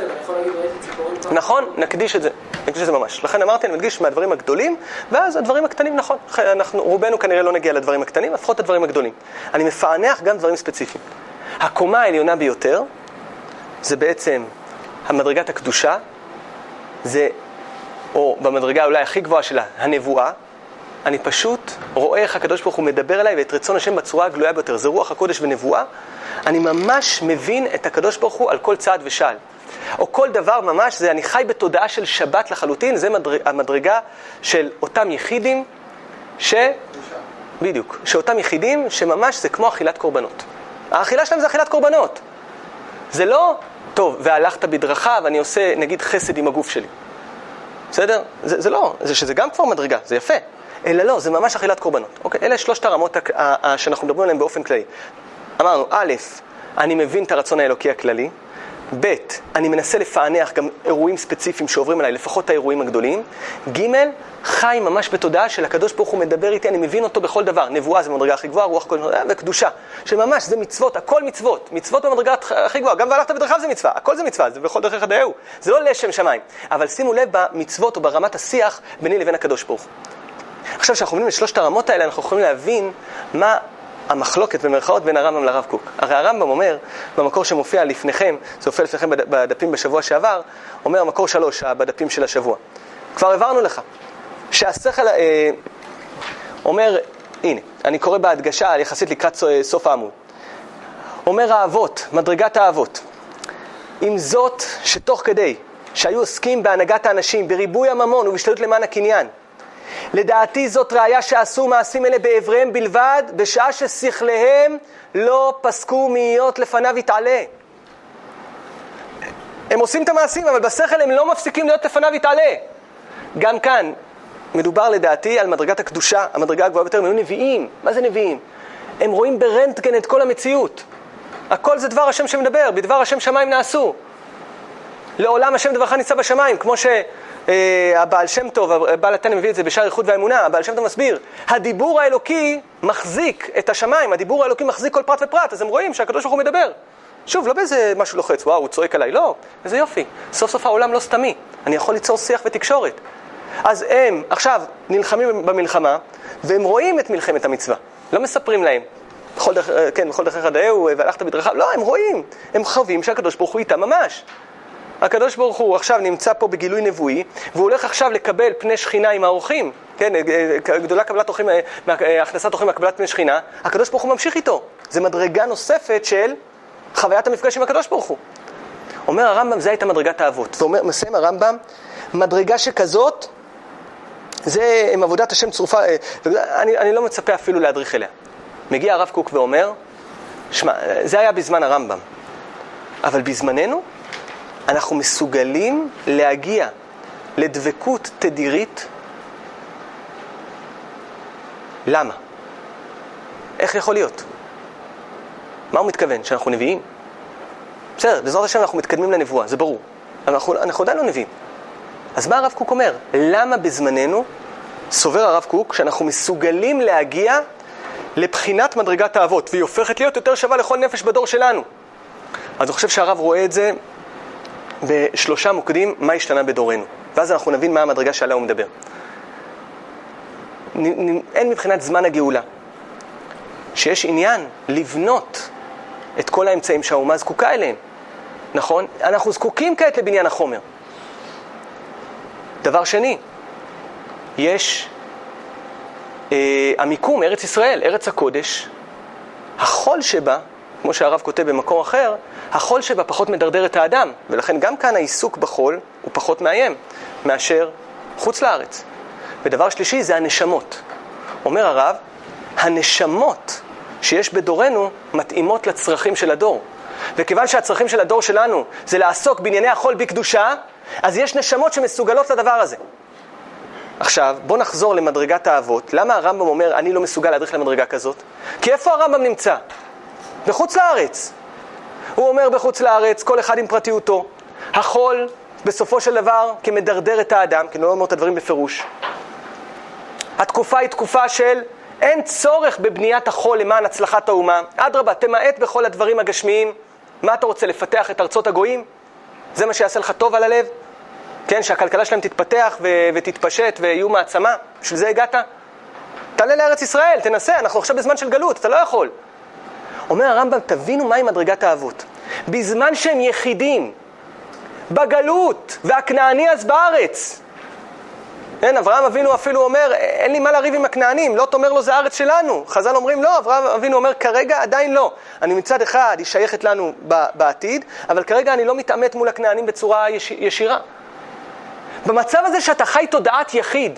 נכון, נקדיש את זה ממש. לכן אמרתי, אני מדגיש מהדברים הגדולים, ואז הדברים הקטנים, נכון. רובנו כנראה לא נגיע לדברים הקטנים, לפחות הדברים הגדולים. אני מפענח גם דברים ספציפיים. הקומה העליונה ביותר, זה בעצם המדרגת הקדושה, זה, או במדרגה אולי הכי גבוהה שלה, הנבואה. אני פשוט רואה איך הקדוש ברוך הוא מדבר אליי ואת רצון השם בצורה הגלויה ביותר. זה רוח הקודש ונבואה. אני ממש מבין את הקדוש ברוך הוא על כל צעד ושעל. או כל דבר ממש, זה אני חי בתודעה של שבת לחלוטין. זה המדרגה של אותם יחידים בדיוק, שאותם יחידים שממש זה כמו אכילת קורבנות. האכילה שלהם זה אכילת קורבנות. זה לא, טוב, והלכת בדרכה ואני עושה נגיד חסד עם הגוף שלי. בסדר? זה לא, זה שזה גם כבר מדרגה, זה יפה. אלא לא, זה ממש אכילת קורבנות. אוקיי? אלה 3 הרמות שאנחנו מדברים עליהן באופן כללי. אמרנו, א', אני מבין את הרצון האלוקי הכללי. ב', אני מנסה לפענח גם אירועים ספציפיים שעוברים עליי, לפחות האירועים הגדולים. ג', חי ממש בתודעה של הקדוש ברוך הוא מדבר איתי, אני מבין אותו בכל דבר. נבואה זה במדרגה הכי גבוהה, רוח קודש וקדושה. שממש זה מצוות, הכל מצוות. מצוות במדרגה הכי גבוהה. גם והלכת בדרכיו זה מצווה, הכל זה מצווה, זה בכל דרכיך דאהו. זה לא לשם שמיים. אבל שימו לב במצוות או ברמת השיח ביני לבין הקדוש ברוך הוא. עכשיו שאנחנו מבינים את 3 הרמות האלה, אנחנו יכולים להבין מה המחלוקת במרכאות בין הרמב"ם לרב קוק. הרי הרמב"ם אומר, במקור שמופיע לפניכם, זה הופיע לפניכם בדפים בשבוע שעבר, אומר המקור 3 בדפים של השבוע. כבר הבהרנו לך, שהשכל אומר, הנה, אני קורא בהדגשה יחסית לקראת סוף העמוד. אומר האבות, מדרגת האבות. עם זאת שתוך כדי שהיו עוסקים בהנהגת האנשים, בריבוי הממון ובשתדלות למען הקניין, לדעתי זאת ראיה שעשו מעשים אלה בעבריהם בלבד, בשעה ששכליהם לא פסקו מהיות לפניו יתעלה. הם עושים את המעשים, אבל בשכל הם לא מפסיקים להיות לפניו יתעלה. גם כאן מדובר לדעתי על מדרגת הקדושה, המדרגה הגבוהה ביותר. הם היו נביאים. מה זה נביאים? הם רואים ברנטגן את כל המציאות. הכל זה דבר השם שמדבר, בדבר השם שמיים נעשו. לעולם השם דברך ניצב בשמיים, כמו שהבעל שם טוב, הבעל התנא מביא את זה בשער איחוד והאמונה, הבעל שם טוב מסביר, הדיבור האלוקי מחזיק את השמיים, הדיבור האלוקי מחזיק כל פרט ופרט, אז הם רואים שהקדוש ברוך הוא מדבר. שוב, לא באיזה משהו לוחץ, וואו, הוא צועק עליי, לא, איזה יופי, סוף סוף העולם לא סתמי, אני יכול ליצור שיח ותקשורת. אז הם עכשיו נלחמים במלחמה, והם רואים את מלחמת המצווה, לא מספרים להם. בכל דרכיך דאהו והלכת בדרכיו. לא, הם רואים, הם חווים שהקדוש ברוך הוא איתם ממש. הקדוש ברוך הוא עכשיו נמצא פה בגילוי נבואי, והוא הולך עכשיו לקבל פני שכינה עם האורחים, כן, גדולה קבלת אורחים, הכנסת אורחים מהקבלת פני שכינה, הקדוש ברוך הוא ממשיך איתו. זה מדרגה נוספת של חוויית המפגש עם הקדוש ברוך הוא. אומר הרמב"ם, זה הייתה מדרגת האבות. ומסיים הרמב"ם, מדרגה שכזאת, זה עם עבודת השם צרופה, אני לא מצפה אפילו להדריך אליה. מגיע הרב קוק ואומר, שמע, זה היה בזמן הרמב"ם, אבל בזמננו, אנחנו מסוגלים להגיע לדבקות תדירית. למה? איך יכול להיות? מה הוא מתכוון? שאנחנו נביאים? בסדר, בעזרת השם אנחנו מתקדמים לנבואה, זה ברור. אנחנו עדיין לא נביאים. אז מה הרב קוק אומר? למה בזמננו, סובר הרב קוק, שאנחנו מסוגלים להגיע לבחינת מדרגת האבות, והיא הופכת להיות יותר שווה לכל נפש בדור שלנו? אז אני חושב שהרב רואה את זה בשלושה מוקדים, מה השתנה בדורנו. ואז אנחנו נבין מה המדרגה שעליה הוא מדבר. אין מבחינת זמן הגאולה, שיש עניין לבנות את כל האמצעים שהאומה זקוקה אליהם. נכון? אנחנו זקוקים כעת לבניין החומר. דבר שני, יש המיקום, ארץ ישראל, ארץ הקודש, החול שבה, כמו שהרב כותב במקור אחר, החול שבה פחות מדרדר את האדם, ולכן גם כאן העיסוק בחול הוא פחות מאיים מאשר חוץ לארץ. ודבר שלישי זה הנשמות. אומר הרב, הנשמות שיש בדורנו מתאימות לצרכים של הדור. וכיוון שהצרכים של הדור שלנו זה לעסוק בענייני החול בקדושה, אז יש נשמות שמסוגלות לדבר הזה. עכשיו, בוא נחזור למדרגת האבות. למה הרמב"ם אומר, אני לא מסוגל להדריך למדרגה כזאת? כי איפה הרמב"ם נמצא? בחוץ לארץ. הוא אומר בחוץ לארץ, כל אחד עם פרטיותו. החול, בסופו של דבר, כמדרדר את האדם, כי לא אומר את הדברים בפירוש. התקופה היא תקופה של אין צורך בבניית החול למען הצלחת האומה. אדרבה, תמעט בכל הדברים הגשמיים. מה אתה רוצה, לפתח את ארצות הגויים? זה מה שיעשה לך טוב על הלב? כן, שהכלכלה שלהם תתפתח ותתפשט ויהיו מעצמה. בשביל זה הגעת? תעלה לארץ ישראל, תנסה, אנחנו עכשיו בזמן של גלות, אתה לא יכול. אומר הרמב"ם, תבינו מהי מדרגת האבות. בזמן שהם יחידים, בגלות, והכנעני אז בארץ. כן, אברהם אבינו אפילו אומר, אין לי מה לריב עם הכנענים, לא תאמר לו זה הארץ שלנו. חז"ל אומרים לא, אברהם אבינו אומר, כרגע עדיין לא. אני מצד אחד, היא שייכת לנו בעתיד, אבל כרגע אני לא מתעמת מול הכנענים בצורה ישירה. במצב הזה שאתה חי תודעת יחיד,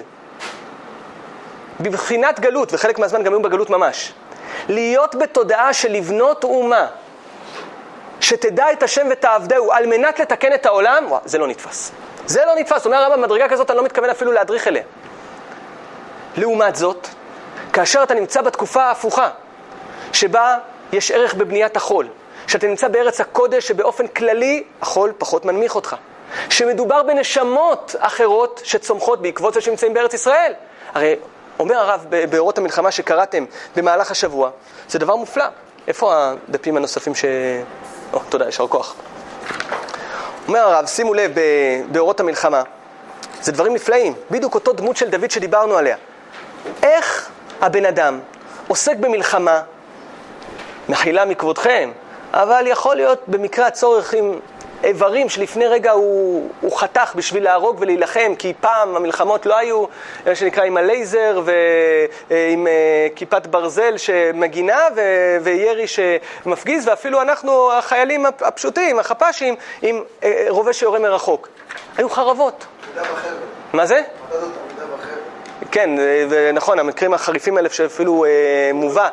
בבחינת גלות, וחלק מהזמן גם היו בגלות ממש, להיות בתודעה של לבנות אומה, שתדע את השם ותעבדהו, על מנת לתקן את העולם, זה לא נתפס. זה לא נתפס. אומר הרב, במדרגה כזאת אני לא מתכוון אפילו להדריך אליה. לעומת זאת, כאשר אתה נמצא בתקופה ההפוכה, שבה יש ערך בבניית החול, שאתה נמצא בארץ הקודש שבאופן כללי החול פחות מנמיך אותך, שמדובר בנשמות אחרות שצומחות בעקבות זה שנמצאים בארץ ישראל. הרי אומר הרב באורות המלחמה שקראתם במהלך השבוע, זה דבר מופלא. איפה הדפים הנוספים תודה, ישר כוח. אומר הרב, שימו לב באורות המלחמה, זה דברים נפלאים, בדיוק אותו דמות של דוד שדיברנו עליה. איך הבן אדם עוסק במלחמה, מחילה מכבודכם, אבל יכול להיות במקרה הצורך עם איברים שלפני רגע הוא חתך בשביל להרוג ולהילחם, כי פעם המלחמות לא היו, שנקרא עם הלייזר ועם כיפת ברזל שמגינה וירי שמפגיז, ואפילו אנחנו החיילים הפשוטים, החפשים, עם רובה שיורה מרחוק. היו חרבות. מה זה? כן, ונכון, המקרים החריפים האלה שאפילו מובא.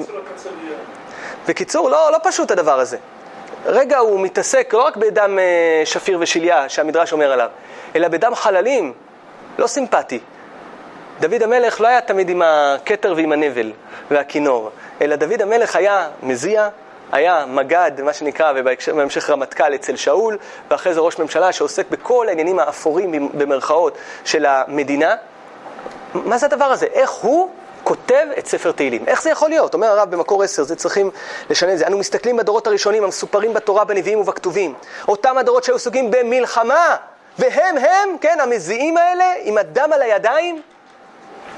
בקיצור, לא פשוט הדבר הזה. רגע הוא מתעסק לא רק בדם שפיר ושליה שהמדרש אומר עליו, אלא בדם חללים, לא סימפטי. דוד המלך לא היה תמיד עם הכתר ועם הנבל והכינור, אלא דוד המלך היה מזיע, היה מגד, מה שנקרא, ובהמשך רמטכ"ל אצל שאול, ואחרי זה ראש ממשלה שעוסק בכל העניינים האפורים במרכאות של המדינה. מה זה הדבר הזה? איך הוא כותב את ספר תהילים? איך זה יכול להיות? אומר הרב במקור 10, זה צריכים לשנה את זה. אנו מסתכלים בדורות הראשונים המסופרים בתורה, בנביאים ובכתובים. אותם הדורות שהיו סוגים במלחמה, והם, כן, המזיעים האלה, עם הדם על הידיים,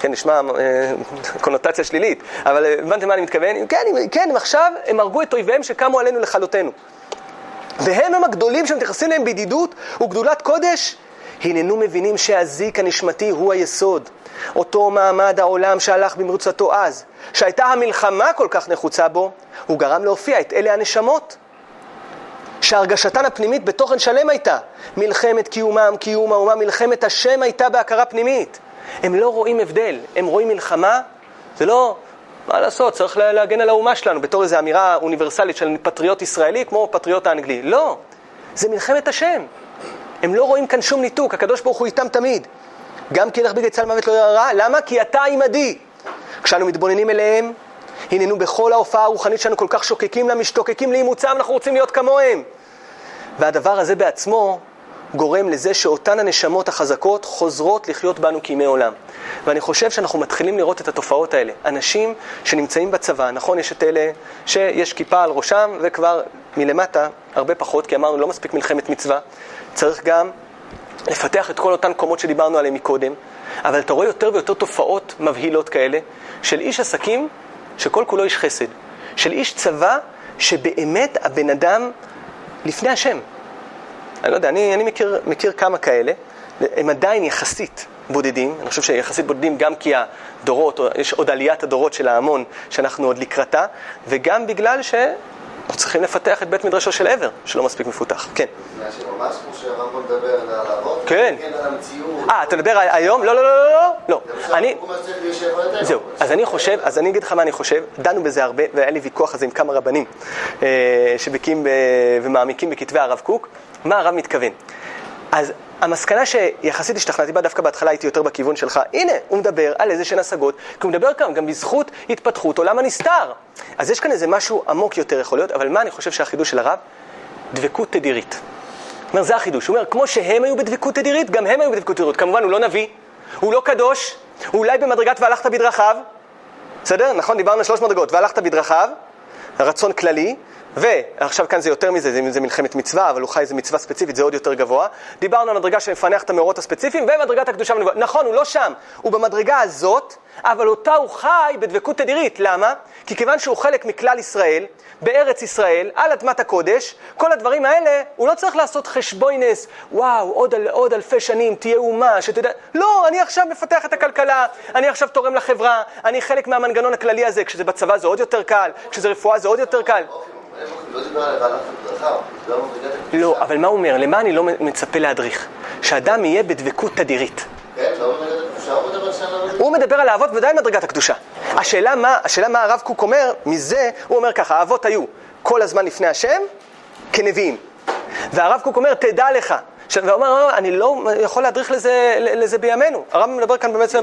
כן, נשמע קונוטציה שלילית, אבל הבנתם מה אני מתכוון? כן, הם עכשיו, הם הרגו את אויביהם שקמו עלינו לכלותנו. והם הגדולים שמתייחסים להם בידידות וגדולת קודש, הננו מבינים שהזיק הנשמתי הוא היסוד. אותו מעמד העולם שהלך במרוצתו אז, שהייתה המלחמה כל כך נחוצה בו, הוא גרם להופיע את אלה הנשמות. שהרגשתן הפנימית בתוכן שלם הייתה. מלחמת קיומם, קיום האומה, מלחמת השם הייתה בהכרה פנימית. הם לא רואים הבדל, הם רואים מלחמה, זה לא, מה לעשות, צריך להגן על האומה שלנו, בתור איזו אמירה אוניברסלית של פטריוט ישראלי כמו פטריוט האנגלי. לא, זה מלחמת השם. הם לא רואים כאן שום ניתוק, הקדוש ברוך הוא איתם תמיד. גם כי ילך בגדי צל מוות לא ירא, למה? כי אתה עמדי. כשאנו מתבוננים אליהם, הננו בכל ההופעה הרוחנית שלנו כל כך שוקקים לה, משתוקקים לאימוצם, אנחנו רוצים להיות כמוהם. והדבר הזה בעצמו גורם לזה שאותן הנשמות החזקות חוזרות לחיות בנו כימי עולם. ואני חושב שאנחנו מתחילים לראות את התופעות האלה. אנשים שנמצאים בצבא, נכון, יש את אלה שיש כיפה על ראשם וכבר מלמטה הרבה פחות, כי אמרנו לא מספיק מלחמת מצווה, צריך גם לפתח את כל אותן קומות שדיברנו עליהן מקודם, אבל אתה רואה יותר ויותר תופעות מבהילות כאלה, של איש עסקים שכל כולו איש חסד, של איש צבא שבאמת הבן אדם לפני השם. אני לא יודע, אני מכיר כמה כאלה, הם עדיין יחסית בודדים, אני חושב שיחסית בודדים גם כי הדורות, יש עוד עליית הדורות של ההמון שאנחנו עוד לקראתה, וגם בגלל שאנחנו צריכים לפתח את בית מדרשו של עבר, שלא מספיק מפותח. כן. זה ממש כמו שהרמב"ם מדבר על האבות, כן. כן, על המציאות. אתה מדבר היום? לא. זהו, אז אני אגיד לך מה אני חושב, דנו בזה הרבה, והיה לי ויכוח הזה עם כמה רבנים שבקים ומעמיקים בכתבי הרב קוק, מה הרב מתכוון? אז המסקנה שיחסית השתכנעתי בה, דווקא בהתחלה הייתי יותר בכיוון שלך, הנה, הוא מדבר על איזה שהן השגות, כי הוא מדבר כאן גם בזכות התפתחות עולם הנסתר. אז יש כאן איזה משהו עמוק יותר יכול להיות, אבל מה אני חושב שהחידוש של הרב? דבקות תדירית. זאת אומרת, זה החידוש. הוא אומר, כמו שהם היו בדבקות תדירית, גם הם היו בדבקות תדירית. כמובן, הוא לא נביא, הוא לא קדוש, הוא אולי במדרגת והלכת בדרכיו. בסדר? נכון, דיברנו על 3 מדרגות, והלכת בדרכיו, רצון כללי, ועכשיו כאן זה יותר מזה, זה מלחמת מצווה, אבל הוא חי איזה מצווה ספציפית, זה עוד יותר גבוה. דיברנו על מדרגה שמפענח את המאורות הספציפיים, ומדרגת הקדושה ונבואה. נכון, הוא לא שם, הוא במדרגה הזאת, אבל אותה הוא חי בדבקות תדירית. למה? כי כיוון שהוא חלק מכלל ישראל, בארץ ישראל, על אדמת הקודש, כל הדברים האלה, הוא לא צריך לעשות חשבוינס, וואו, עוד אלפי שנים, תהיה אומה, שתדע... לא, אני עכשיו מפתח את הכלכלה, אני עכשיו תורם לחברה, אני חלק מהמנגנון הכללי הזה, כשזה בצבא זה עוד יותר קל, כשזה רפואה זה עוד יותר קל. לא, אבל מה הוא אומר? למה אני לא מצפה להדריך? שאדם יהיה בדבקות תדירית. הוא מדבר על האבות ודאי מדרגת הקדושה. השאלה מה הרב קוק אומר, מזה הוא אומר ככה, האבות היו כל הזמן לפני השם כנביאים. והרב קוק אומר, תדע לך. ואומר, אני לא יכול להדריך לזה בימינו. הרב מדבר כאן באמת...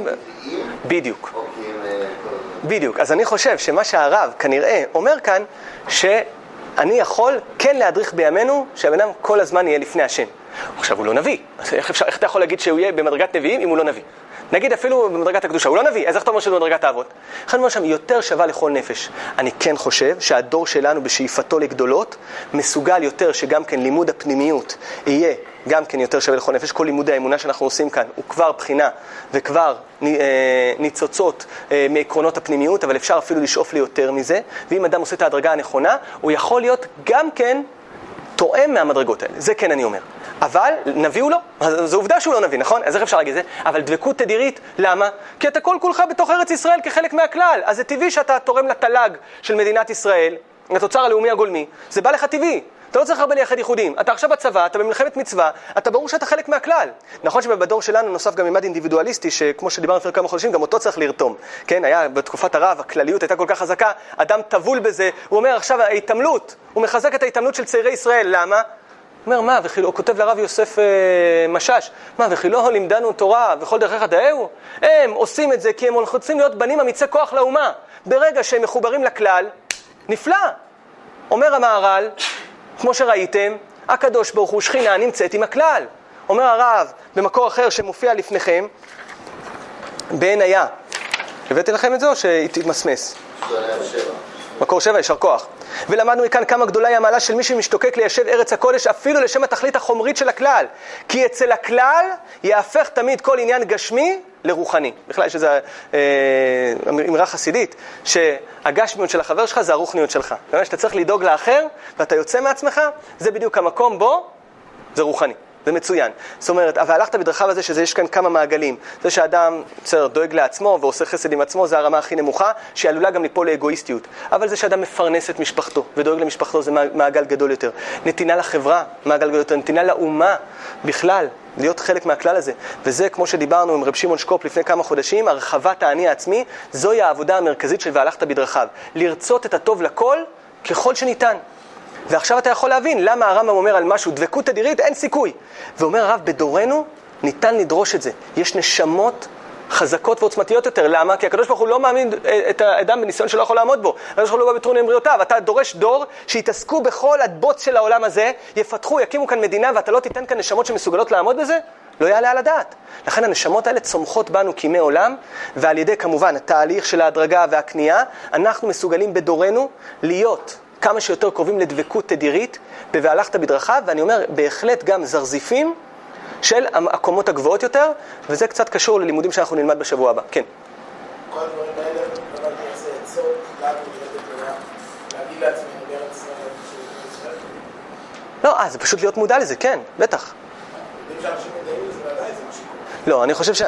בדיוק. אז אני חושב שמה שהרב כנראה אומר כאן, שאני יכול כן להדריך בימינו שהבן אדם כל הזמן יהיה לפני השם. עכשיו הוא לא נביא, איך אתה יכול להגיד שהוא יהיה במדרגת נביאים אם הוא לא נביא? נגיד אפילו במדרגת הקדושה, הוא לא נביא, אז איך אתה אומר שזה במדרגת האבות? אחד אומר שם יותר שווה לכל נפש. אני כן חושב שהדור שלנו בשאיפתו לגדולות מסוגל יותר שגם כן לימוד הפנימיות יהיה גם כן יותר שווה לכל נפש. כל לימודי האמונה שאנחנו עושים כאן הוא כבר בחינה וכבר ניצוצות מעקרונות הפנימיות, אבל אפשר אפילו לשאוף ליותר מזה, ואם אדם עושה את ההדרגה הנכונה, הוא יכול להיות גם כן תואם מהמדרגות האלה. זה כן אני אומר. אבל נביא הוא לא. זו עובדה שהוא לא נביא, נכון? אז איך אפשר להגיד זה? אבל דבקות תדירית, למה? כי אתה כל כולך בתוך ארץ ישראל כחלק מהכלל. אז זה טבעי שאתה תורם לתל"ג של מדינת ישראל, לתוצר הלאומי הגולמי. זה בא לך טבעי. אתה לא צריך הרבה לייחד ייחודים. אתה עכשיו בצבא, אתה במלחמת מצווה, אתה ברור שאתה חלק מהכלל. נכון שבדור שלנו נוסף גם ממד אינדיבידואליסטי, שכמו שדיברנו לפני כמה חודשים, גם אותו צריך לרתום. כן, היה בתקופת הרב, הכלליות הייתה כל כך חזקה, אדם טבול בזה, הוא אומר עכשיו ההתעמלות, הוא מחזק את ההתעמלות של צעירי ישראל, למה? הוא אומר, מה, הוא כותב לרב יוסף משש, מה, וכי לא לימדנו תורה וכל דרכך דאהו? הם עושים את זה כי הם רוצים להיות בנים אמיצי כוח לאומה. ברגע שהם מחוברים לכלל, נפלא. אומר המהר"ל, כמו שראיתם, הקדוש ברוך הוא שכינה נמצאת עם הכלל. אומר הרב במקור אחר שמופיע לפניכם, בעין היה. הבאתי לכם את זה או שהתמסמס? מקור 7, ישר כוח. ולמדנו מכאן כמה גדולה היא המעלה של מי שמשתוקק ליישב ארץ הקודש אפילו לשם התכלית החומרית של הכלל. כי אצל הכלל יהפך תמיד כל עניין גשמי לרוחני. בכלל יש איזו אמרה חסידית, שהגשמיות של החבר שלך זה הרוחניות שלך. זאת שאתה צריך לדאוג לאחר, ואתה יוצא מעצמך, זה בדיוק המקום בו, זה רוחני. זה מצוין. זאת אומרת, אבל הלכת בדרכה הזה שיש כאן כמה מעגלים. זה שאדם דואג לעצמו ועושה חסד עם עצמו, זה הרמה הכי נמוכה, שהיא עלולה גם ליפול לאגואיסטיות. אבל זה שאדם מפרנס את משפחתו ודואג למשפחתו, זה מעגל גדול יותר. נתינה לחברה, מעגל גדול יותר. נתינה לאומה בכלל, להיות חלק מהכלל הזה. וזה, כמו שדיברנו עם רב שמעון שקופ לפני כמה חודשים, הרחבת האני העצמי, זוהי העבודה המרכזית של והלכת בדרכיו. לרצות את הטוב לכל ככל שניתן. ועכשיו אתה יכול להבין למה הרמב"ם אומר על משהו, דבקות תדירית, אין סיכוי. ואומר הרב, בדורנו ניתן לדרוש את זה. יש נשמות חזקות ועוצמתיות יותר. למה? כי הקדוש ברוך הוא לא מאמין את האדם בניסיון שלא יכול לעמוד בו. הקדוש ברוך הוא לא בא בתרון אמריותיו. אתה דורש דור שיתעסקו בכל הדבוץ של העולם הזה, יפתחו, יקימו כאן מדינה, ואתה לא תיתן כאן נשמות שמסוגלות לעמוד בזה? לא יעלה על הדעת. לכן הנשמות האלה צומחות בנו כימי עולם, ועל ידי כמובן התהליך של ההדרגה והקנייה, אנחנו מסוגלים בדורנו להיות כמה שיותר קרובים לדבקות תדירית, והלכת בדרכיו, ואני אומר, בהחלט גם זרזיפים של הקומות הגבוהות יותר, וזה קצת קשור ללימודים שאנחנו נלמד בשבוע הבא. כן. כל הדברים האלה, לא יודעת איזה עצות, לנו להגיד לעצמנו בארץ ישראל. לא, זה פשוט להיות מודע לזה, כן, בטח. יודעים שאנשים מודעים לזה, ועדיין זה משהו. לא,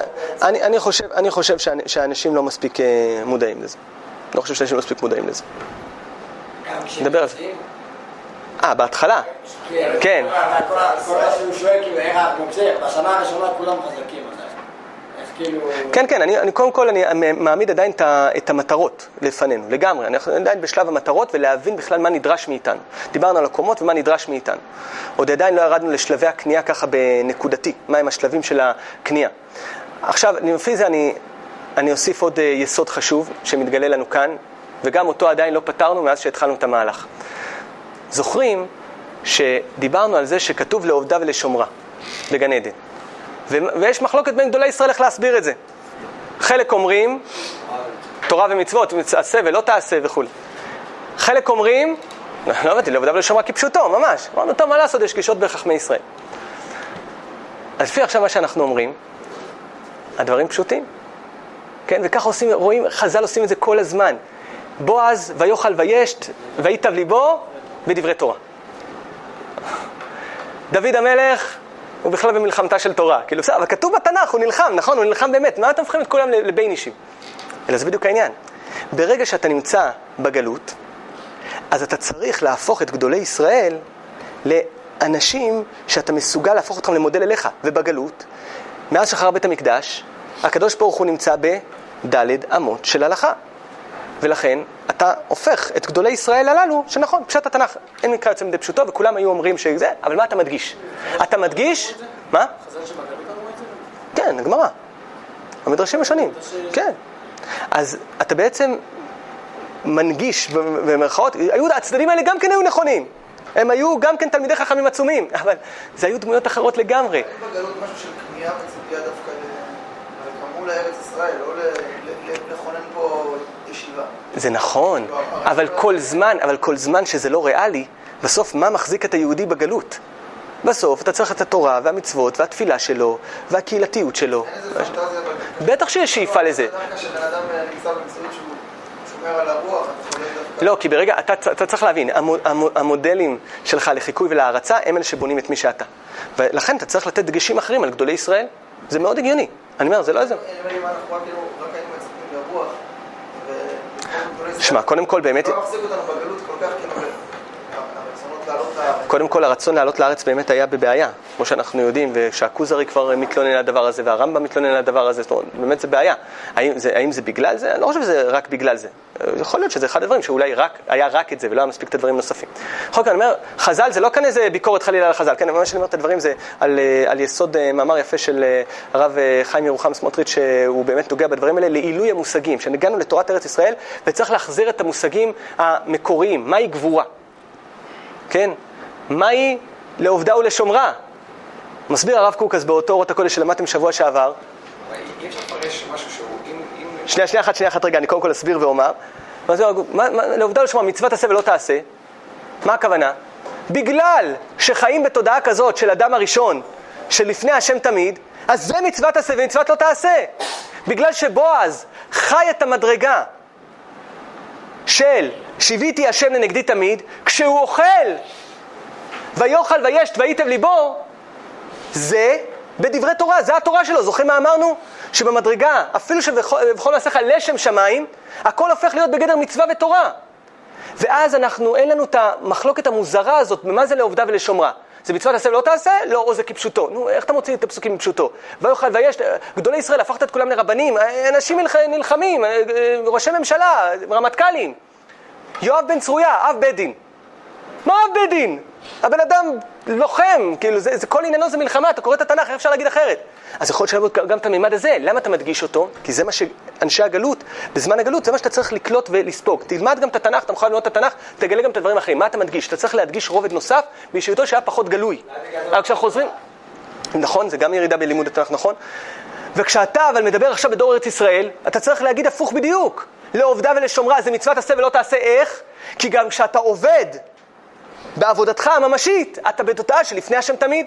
אני חושב שאנשים לא מספיק מודעים לזה. לא חושב שאנשים לא מספיק מודעים לזה. נדבר על זה. בהתחלה. כן. כל שהוא שואל, כאילו, איך המוצא, בשנה הראשונה כולם חזקים עדיין. איך כאילו... כן, אני קודם כל מעמיד עדיין את המטרות לפנינו, לגמרי. אנחנו עדיין בשלב המטרות ולהבין בכלל מה נדרש מאיתנו. דיברנו על הקומות ומה נדרש מאיתנו. עוד עדיין לא ירדנו לשלבי הקנייה ככה בנקודתי. מהם השלבים של הקנייה. עכשיו, לפי זה אני אוסיף עוד יסוד חשוב שמתגלה לנו כאן, וגם אותו עדיין לא פתרנו מאז שהתחלנו את המהלך. זוכרים שדיברנו על זה שכתוב לעובדה ולשומרה בגן עדן. ויש מחלוקת בין גדולי ישראל איך להסביר את זה. חלק אומרים תורה ומצוות, תעשה ולא תעשה וכו'. חלק אומרים, לא הבנתי, לעובדה ולשומרה כפשוטו, ממש. אמרנו, טוב, מה לעשות, יש גישות בחכמי ישראל. אז לפי עכשיו מה שאנחנו אומרים, הדברים פשוטים. כן? וכך רואים, חז"ל עושים את זה כל הזמן. בועז ויאכל וישת וייטב ליבו בדברי תורה. דוד המלך הוא בכלל במלחמתה של תורה. כאילו, אבל כתוב בתנ"ך, הוא נלחם, נכון? הוא נלחם באמת. מה אתם הופכים את כולם לבין אישים? אלא זה בדיוק העניין. ברגע שאתה נמצא בגלות, אז אתה צריך להפוך את גדולי ישראל לאנשים שאתה מסוגל להפוך אותם למודל אליך. ובגלות, מאז שחרב בית המקדש, הקדוש ברוך הוא נמצא בד' אמות של הלכה. ולכן אתה הופך את גדולי ישראל הללו, שנכון, פשט התנ"ך, אין מקרא יוצא מדי פשוטו, וכולם היו אומרים שזה, אבל מה אתה מדגיש? אתה מדגיש? מה? חז"ל שבגלות אמרו את זה? כן, הגמרא. המדרשים השונים. כן. אז אתה בעצם מנגיש במרכאות, הצדדים האלה גם כן היו נכונים. הם היו גם כן תלמידי חכמים עצומים, אבל זה היו דמויות אחרות לגמרי. אין בגלות משהו של קנייה וציפייה דווקא לקרמו לארץ ישראל, לא לכונן פה ישיבה. זה נכון, אבל כל זמן שזה לא ריאלי, בסוף מה מחזיק את היהודי בגלות? בסוף אתה צריך את התורה והמצוות והתפילה שלו והקהילתיות שלו. אין איזה פנטזיה בטח שיש שאיפה לזה. דווקא שבן אדם נמצא במציאות שהוא שומר על הרוח, אתה חולה דווקא... לא, כי ברגע, אתה צריך להבין, המודלים שלך לחיקוי ולהערצה הם אלה שבונים את מי שאתה. ולכן אתה צריך לתת דגשים אחרים על גדולי ישראל. זה מאוד הגיוני. אני אומר, זה לא איזה... אנחנו רק היינו מצפים לרוח. שמע, קודם כל באמת... לא מחזיק אותנו בגלות כל כך, כאילו, הרצונות לעלות לארץ. קודם כל הרצון לעלות לארץ באמת היה בבעיה, כמו שאנחנו יודעים, ושהכוזרי כבר מתלונן על הדבר הזה, והרמב"ם מתלונן על הדבר הזה, זאת אומרת, באמת זה בעיה. האם זה בגלל זה? אני לא חושב שזה רק בגלל זה. יכול להיות שזה אחד הדברים שאולי היה רק את זה, ולא היה מספיק את הדברים נוספים. יכול להיות, אני אומר, חז"ל זה לא כאן איזה ביקורת חלילה על חז"ל, כן, מה שאני אומר את הדברים זה על יסוד מאמר יפה של הרב חיים ירוחם סמוטריץ', שהוא באמת נוגע בדברים האלה, לעילוי המושגים, שנגענו לתורת ארץ ישראל, וצריך להחזיר את המושגים המקוריים, מהי גבורה? כן? מהי לעובדה ולשומרה? מסביר הרב קוקס באותו אורות הקודש שלמדתם שבוע שעבר. אי אפשר לפרש משהו שהוא... שנייה אחת רגע, אני קודם כל אסביר ואומר. לעובדה ולשומרה, מצוות תעשה ולא תעשה. מה הכוונה? בגלל שחיים בתודעה כזאת של אדם הראשון, שלפני השם תמיד, אז זה מצוות עשה ומצוות לא תעשה. בגלל שבועז חי את המדרגה של שיביתי השם לנגדי תמיד, כשהוא אוכל ויאכל וישת וייטב ליבו, זה בדברי תורה, זה התורה שלו. זוכרים מה אמרנו? שבמדרגה, אפילו שבכל מעשיך לשם שמיים, הכל הופך להיות בגדר מצווה ותורה. ואז אין לנו את המחלוקת המוזרה הזאת, במה זה לעובדה ולשומרה. זה מצוות תעשה ולא תעשה? לא, או זה כפשוטו. נו, איך אתה מוציא את הפסוקים כפשוטו? ויאכל וישת, גדולי ישראל, הפכת את כולם לרבנים, אנשים נלחמים, ראשי ממשלה, רמטכ"לים. יואב בן צרויה, אב בית דין. מה אב בית דין? הבן אדם לוחם, כאילו, זה כל עניינו זה מלחמה, אתה קורא את התנ"ך, איך אפשר להגיד אחרת? אז יכול להיות גם את הממד הזה, למה אתה מדגיש אותו? כי זה מה שאנשי הגלות, בזמן הגלות, זה מה שאתה צריך לקלוט ולספוג. תלמד גם את התנ"ך, אתה מוכן ללמוד את התנ"ך, תגלה גם את הדברים האחרים. מה אתה מדגיש? אתה צריך להדגיש רובד נוסף, בישיבתו שהיה פחות גלוי. אבל כשאנחנו חוזרים, נכון, זה גם ירידה בלימוד התנ"ך, נכון? וכשאתה אבל מדבר עכשיו בדור ארץ ישראל, אתה צריך להגיד הפוך בדיוק. לעובדה ולשומרה, זה מצוות עשה ולא תעשה. איך? כי גם כשאתה עובד בעבודתך הממשית, אתה בתוצאה שלפני השם תמיד.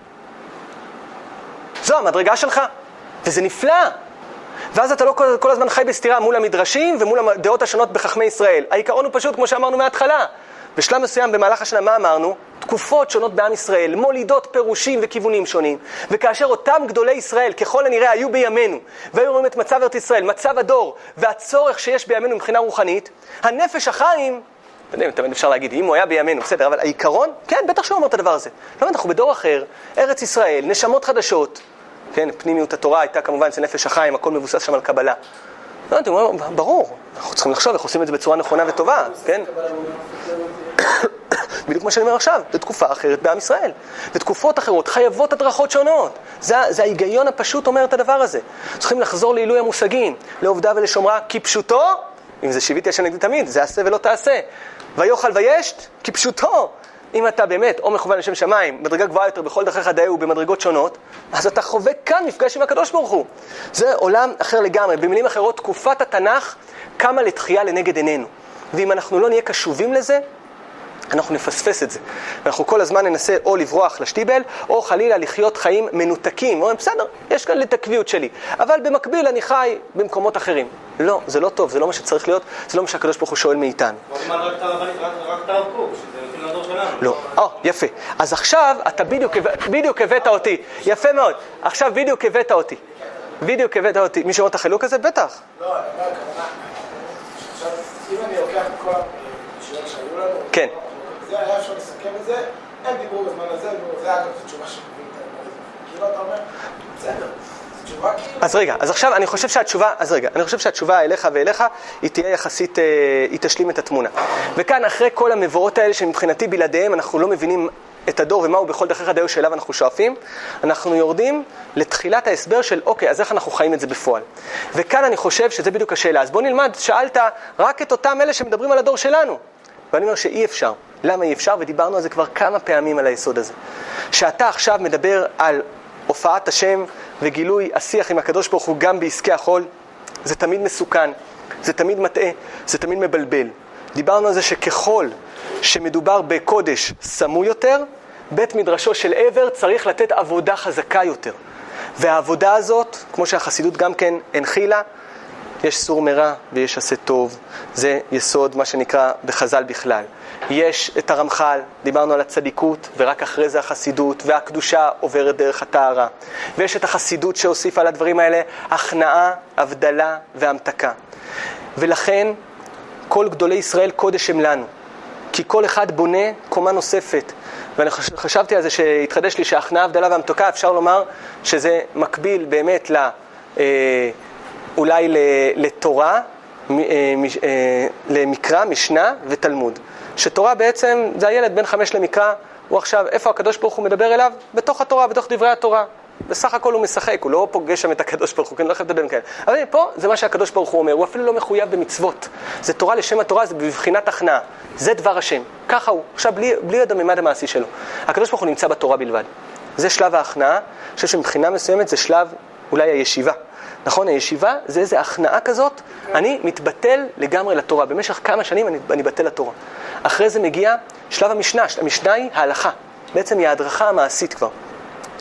זו המדרגה שלך, וזה נפלא. ואז אתה לא כל הזמן חי בסתירה מול המדרשים ומול הדעות השונות בחכמי ישראל. העיקרון הוא פשוט, כמו שאמרנו מההתחלה. בשלב מסוים במהלך השנה, מה אמרנו? תקופות שונות בעם ישראל, מולידות פירושים וכיוונים שונים. וכאשר אותם גדולי ישראל, ככל הנראה, היו בימינו, והיו רואים את מצב ארץ ישראל, מצב הדור, והצורך שיש בימינו מבחינה רוחנית, הנפש החיים, תמיד אפשר להגיד, אם הוא היה בימינו, בסדר, אבל העיקרון, כן, בטח שהוא אומר את הדבר הזה. לא, אנחנו בדור אחר, ארץ ישראל, נשמות חדשות, כן, פנימיות התורה הייתה כמובן אצל נפש החיים, הכל מבוסס שם על קבלה. לא, אתם אומרים, ברור, אנחנו צריכים לחשוב איך עושים את זה בצורה נכונה וטובה, כן? בדיוק מה שאני אומר עכשיו, זו תקופה אחרת בעם ישראל. ותקופות אחרות חייבות הדרכות שונות. זה ההיגיון הפשוט אומר את הדבר הזה. צריכים לחזור לעילוי המושגים, לעובדה ולשומרה, כפשוטו, אם זה שיביתי השם נגדי תמיד, זה עשה ולא תעשה. ויאכל וישת, כפשוטו. אם אתה באמת או מכוון לשם שמיים, מדרגה גבוהה יותר בכל דרכיך דאהו במדרגות שונות, אז אתה חווה כאן מפגש עם הקדוש ברוך הוא. זה עולם אחר לגמרי. במילים אחרות, תקופת התנ"ך קמה לתחייה לנגד עינינו. ואם אנחנו לא נהיה קשובים לזה, אנחנו נפספס את זה. אנחנו כל הזמן ננסה או לברוח לשטיבל, או חלילה לחיות חיים מנותקים. אומרים, בסדר, יש כאן לתקביות שלי. אבל במקביל אני חי במקומות אחרים. לא, זה לא טוב, זה לא מה שצריך להיות, זה לא מה שהקדוש ברוך הוא שואל מאיתנו. רק את הרב קוק, שזה אפילו הדור שלנו. לא, יפה. אז עכשיו אתה בדיוק הבאת אותי. יפה מאוד. עכשיו בדיוק הבאת אותי. בדיוק הבאת אותי. מי שאומר את החילוק הזה? בטח. לא, אני אומר, כמובן. עכשיו, אם אני לוקח את כל השאלות שהיו לנו, כן. זה היה אפשר לסכם את זה, הם דיברו בזמן הזה, זה אגב, זו תשובה שמבין את הדברים. כאילו אתה אומר, בסדר, זו תשובה כאילו... אז רגע, אז עכשיו אני חושב שהתשובה אליך ואליך היא תהיה יחסית, היא תשלים את התמונה. וכאן אחרי כל המבואות האלה שמבחינתי בלעדיהם אנחנו לא מבינים את הדור ומהו בכל דרכיך דאהו שאליו אנחנו שואפים, אנחנו יורדים לתחילת ההסבר של אוקיי, אז איך אנחנו חיים את זה בפועל. וכאן אני חושב שזה בדיוק השאלה. אז בוא נלמד, שאלת רק את אותם אלה שמדברים על הדור שלנו. ואני אומר שאי אפשר. למה אי אפשר? ודיברנו על זה כבר כמה פעמים על היסוד הזה. שאתה עכשיו מדבר על הופעת השם וגילוי השיח עם הקדוש ברוך הוא גם בעסקי החול, זה תמיד מסוכן, זה תמיד מטעה, זה תמיד מבלבל. דיברנו על זה שככל שמדובר בקודש סמוי יותר, בית מדרשו של עבר צריך לתת עבודה חזקה יותר. והעבודה הזאת, כמו שהחסידות גם כן הנחילה, יש סור מרע ויש עשה טוב. זה יסוד מה שנקרא בחז"ל בכלל. יש את הרמח"ל, דיברנו על הצדיקות, ורק אחרי זה החסידות, והקדושה עוברת דרך הטהרה. ויש את החסידות שהוסיף על הדברים האלה, הכנעה, הבדלה והמתקה. ולכן כל גדולי ישראל קודש הם לנו. כי כל אחד בונה קומה נוספת. ואני חשבתי על זה שהתחדש לי שההכנעה, הבדלה והמתקה, אפשר לומר שזה מקביל באמת אולי לתורה, למקרא, משנה ותלמוד. שתורה בעצם זה הילד בן 5 למקרא, הוא עכשיו, איפה הקדוש ברוך הוא מדבר אליו? בתוך התורה, בתוך דברי התורה. בסך הכל הוא משחק, הוא לא פוגש שם את הקדוש ברוך הוא, כן, לא יכול לדבר כאלה. אבל פה זה מה שהקדוש ברוך הוא אומר, הוא אפילו לא מחויב במצוות. זה תורה לשם התורה, זה בבחינת הכנעה. זה דבר השם. ככה הוא. עכשיו, בלי הממד המעשי שלו. הקדוש ברוך הוא נמצא בתורה בלבד. זה שלב ההכנעה. אני חושב שמבחינה מסוימת זה שלב אולי הישיבה. נכון, הישיבה זה איזו הכנעה כזאת, אני מתבטל לגמרי לתורה. במשך כמה שנים אני בטל לתורה. אחרי זה מגיע שלב המשנה. המשנה היא ההלכה. בעצם היא ההדרכה המעשית כבר.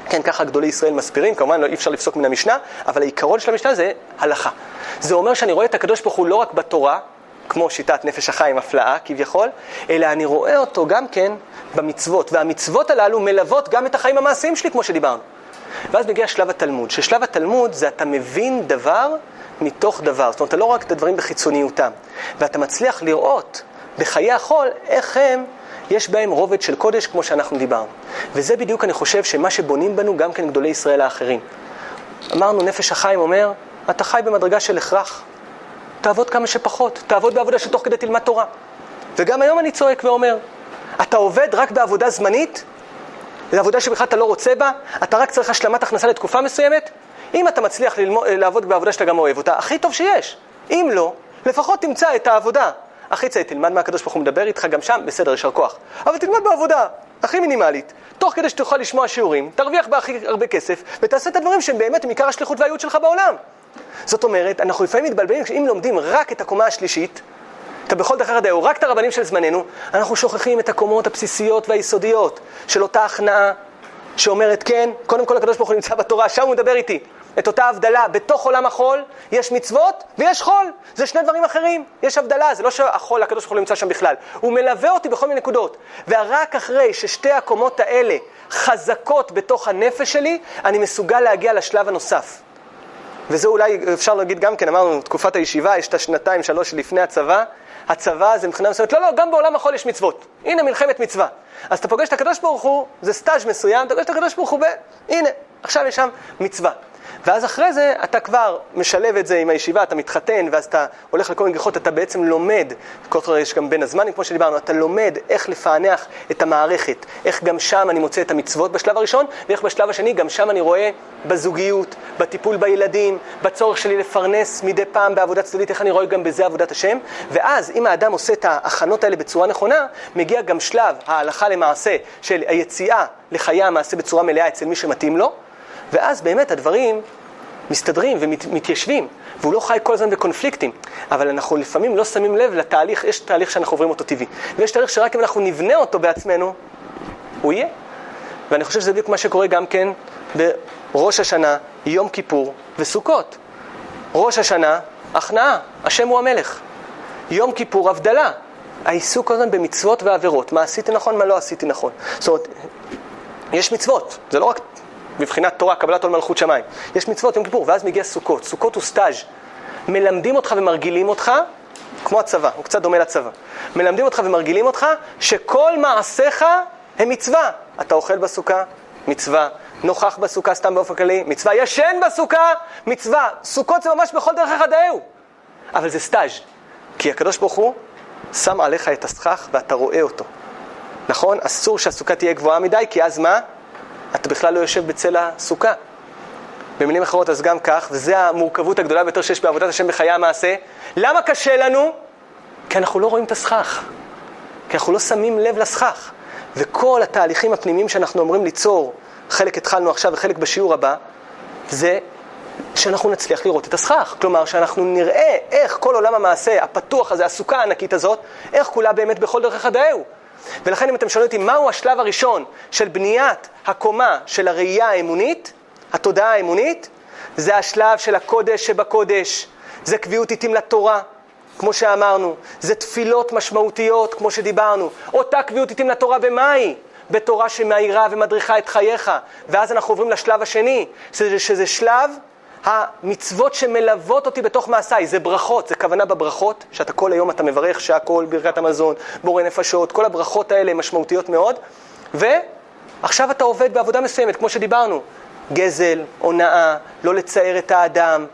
כן, ככה גדולי ישראל מסבירים, כמובן אי אפשר לפסוק מן המשנה, אבל העיקרון של המשנה זה הלכה. זה אומר שאני רואה את הקדוש ברוך הוא לא רק בתורה, כמו שיטת נפש החיים הפלאה כביכול, אלא אני רואה אותו גם כן במצוות, והמצוות הללו מלוות גם את החיים המעשיים שלי, כמו שדיברנו. ואז מגיע שלב התלמוד, ששלב התלמוד זה אתה מבין דבר מתוך דבר, זאת אומרת, אתה לא רק את הדברים בחיצוניותם, ואתה מצליח לראות בחיי החול איך הם, יש בהם רובד של קודש כמו שאנחנו דיברנו. וזה בדיוק אני חושב שמה שבונים בנו גם כן גדולי ישראל האחרים. אמרנו, נפש החיים אומר, אתה חי במדרגה של הכרח, תעבוד כמה שפחות, תעבוד בעבודה שתוך כדי תלמד תורה. וגם היום אני צועק ואומר, אתה עובד רק בעבודה זמנית, זו עבודה שבכלל אתה לא רוצה בה, אתה רק צריך השלמת הכנסה לתקופה מסוימת, אם אתה מצליח לעבוד בעבודה שאתה גם אוהב אותה, הכי טוב שיש. אם לא, לפחות תמצא את העבודה. הכי צעי, תלמד מה הקדוש ברוך הוא מדבר איתך גם שם, בסדר, ישר כוח. אבל תלמד בעבודה, הכי מינימלית. תוך כדי שתוכל לשמוע שיעורים, תרוויח בהכי הרבה כסף, ותעשה את הדברים שהם באמת מעיקר השליחות והייעוד שלך בעולם. זאת אומרת, אנחנו לפעמים מתבלבלים, אם לומדים רק את הקומה השלישית, אתה בכל דרך הדעה, רק את הרבנים של זמננו, אנחנו שוכחים את הקומות הבסיסיות והיסודיות של אותה הכנעה שאומרת, כן, קודם כל הקדוש ברוך הוא נמצא בתורה, שם הוא מדבר איתי. את אותה הבדלה, בתוך עולם החול יש מצוות ויש חול, זה שני דברים אחרים, יש הבדלה, זה לא שהחול, הקדוש ברוך הוא נמצא שם בכלל, הוא מלווה אותי בכל מיני נקודות, ורק אחרי ששתי הקומות האלה חזקות בתוך הנפש שלי, אני מסוגל להגיע לשלב הנוסף. וזה אולי אפשר להגיד גם כן, אמרנו, תקופת הישיבה, יש את השנתיים, 3 לפני הצבא, הצבא זה מבחינה מסוימת, לא, גם בעולם החול יש מצוות, הנה מלחמת מצווה. אז אתה פוגש את הקדוש ברוך הוא, זה סטאז' מסוים, אתה פוגש את הקדוש ברוך הוא הנה, עכשיו יש שם מצווה. ואז אחרי זה אתה כבר משלב את זה עם הישיבה, אתה מתחתן, ואז אתה הולך לכל מיני גיחות, אתה בעצם לומד, יש גם בין הזמנים, כמו שדיברנו, אתה לומד איך לפענח את המערכת, איך גם שם אני מוצא את המצוות בשלב הראשון, ואיך בשלב השני גם שם אני רואה בזוגיות, בטיפול בילדים, בצורך שלי לפרנס מדי פעם בעבודה צדדית, איך אני רואה גם בזה עבודת השם. ואז אם האדם עושה את ההכנות האלה בצורה נכונה, מגיע גם שלב ההלכה למעשה של היציאה לחיי המעשה בצורה מלאה אצל מי שמתאים לו, ואז באמת הדברים מסתדרים ומתיישבים, והוא לא חי כל הזמן בקונפליקטים, אבל אנחנו לפעמים לא שמים לב לתהליך, יש תהליך שאנחנו עוברים אותו טבעי, ויש תהליך שרק אם אנחנו נבנה אותו בעצמנו, הוא יהיה. ואני חושב שזה בדיוק מה שקורה גם כן בראש השנה, יום כיפור וסוכות. ראש השנה, הכנעה, השם הוא המלך. יום כיפור, הבדלה. העיסוק כל הזמן במצוות ועבירות, מה עשיתי נכון, מה לא עשיתי נכון. זאת אומרת, יש מצוות, זה לא רק בבחינת תורה, קבלת עול מלכות שמיים. יש מצוות יום כיפור, ואז מגיע סוכות. סוכות הוא סטאז'. מלמדים אותך ומרגילים אותך, כמו הצבא, הוא קצת דומה לצבא. מלמדים אותך ומרגילים אותך שכל מעשיך הם מצווה. אתה אוכל בסוכה, מצווה. נוכח בסוכה, סתם באופן כללי, מצווה. ישן בסוכה, מצווה. סוכות זה ממש בכל דרך הדאהו. אבל זה סטאז'. כי הקדוש ברוך הוא שם עליך את הסכך ואתה רואה אותו. נכון? אסור שהסוכה תהיה גבוהה מדי, כי אז מה? אתה בכלל לא יושב בצל הסוכה. במילים אחרות, אז גם כך, וזה המורכבות הגדולה ביותר שיש בעבודת השם בחיי המעשה. למה קשה לנו? כי אנחנו לא רואים את הסכך. כי אנחנו לא שמים לב לסכך. וכל התהליכים הפנימיים שאנחנו אומרים ליצור, חלק התחלנו עכשיו וחלק בשיעור הבא, זה שאנחנו נצליח לראות את הסכך. כלומר, שאנחנו נראה איך כל עולם המעשה, הפתוח הזה, הסוכה הענקית הזאת, איך כולה באמת בכל דרך הדאהו. ולכן אם אתם שואלים אותי מהו השלב הראשון של בניית הקומה של הראייה האמונית, התודעה האמונית, זה השלב של הקודש שבקודש, זה קביעות עיתים לתורה, כמו שאמרנו, זה תפילות משמעותיות, כמו שדיברנו, אותה קביעות עיתים לתורה במאי, בתורה שמאירה ומדריכה את חייך, ואז אנחנו עוברים לשלב השני, שזה שלב המצוות שמלוות אותי בתוך מעשיי, זה ברכות, זה כוונה בברכות, שאתה כל היום אתה מברך שהכל, ברכת המזון, בורא נפשות, כל הברכות האלה משמעותיות מאוד, ועכשיו אתה עובד בעבודה מסוימת, כמו שדיברנו, גזל, הונאה, לא לצייר את האדם,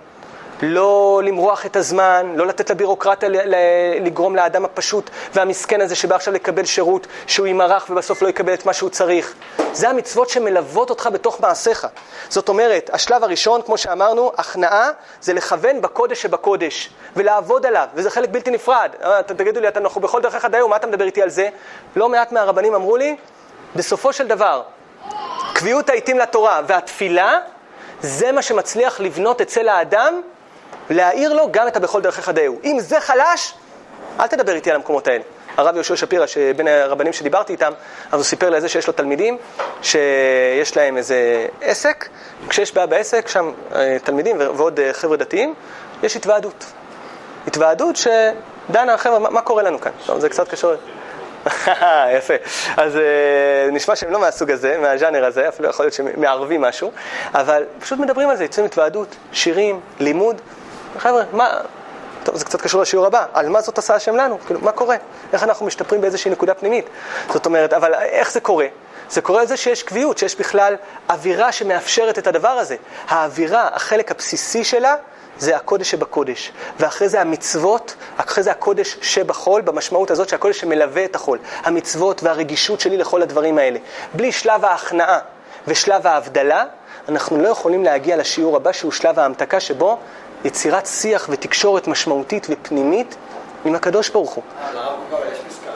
לא למרוח את הזמן, לא לתת לבירוקרטיה לגרום לאדם הפשוט והמסכן הזה שבא עכשיו לקבל שירות שהוא ימרח ובסוף לא יקבל את מה שהוא צריך. זה המצוות שמלוות אותך בתוך מעשיך. זאת אומרת, השלב הראשון, כמו שאמרנו, הכנעה, זה לכוון בקודש שבקודש ולעבוד עליו, וזה חלק בלתי נפרד. תגידו לי, אנחנו בכל דרך הדאהו, מה אתה מדבר איתי על זה? לא מעט מהרבנים אמרו לי, בסופו של דבר, קביעות העיתים לתורה והתפילה, זה מה שמצליח לבנות אצל האדם, להעיר לו גם את הבכל דרכך הדאהו. אם זה חלש, אל תדבר איתי על המקומות האלה. הרב יהושע שפירא, שבין הרבנים שדיברתי איתם, אז הוא סיפר לי על זה שיש לו תלמידים, שיש להם איזה עסק, כשיש בעיה בעסק, שם תלמידים ועוד חבר'ה דתיים, יש התוועדות שדנה, חבר'ה, מה קורה לנו כאן? זה קצת קשור. יפה. אז נשמע שהם לא מהסוג הזה, מהז'אנר הזה, אפילו יכול להיות שמערבים משהו, אבל פשוט מדברים על זה, יוצאים התוועדות, שירים, לימוד. חבר'ה, טוב, זה קצת קשור לשיעור הבא, על מה זאת עשה השם לנו? כאילו, מה קורה? איך אנחנו משתפרים באיזושהי נקודה פנימית? זאת אומרת, אבל איך זה קורה? זה קורה על זה שיש קביעות, שיש בכלל אווירה שמאפשרת את הדבר הזה. האווירה, החלק הבסיסי שלה, זה הקודש שבקודש, ואחרי זה המצוות, אחרי זה הקודש שבחול, במשמעות הזאת שהקודש שמלווה את החול, המצוות והרגישות שלי לכל הדברים האלה. בלי שלב ההכנעה ושלב ההבדלה, אנחנו לא יכולים להגיע לשיעור הבא שהוא שלב ההמתקה, שבו יצירת שיח ותקשורת משמעותית ופנימית עם הקדוש ברוך הוא. לרב קוק יש פסקה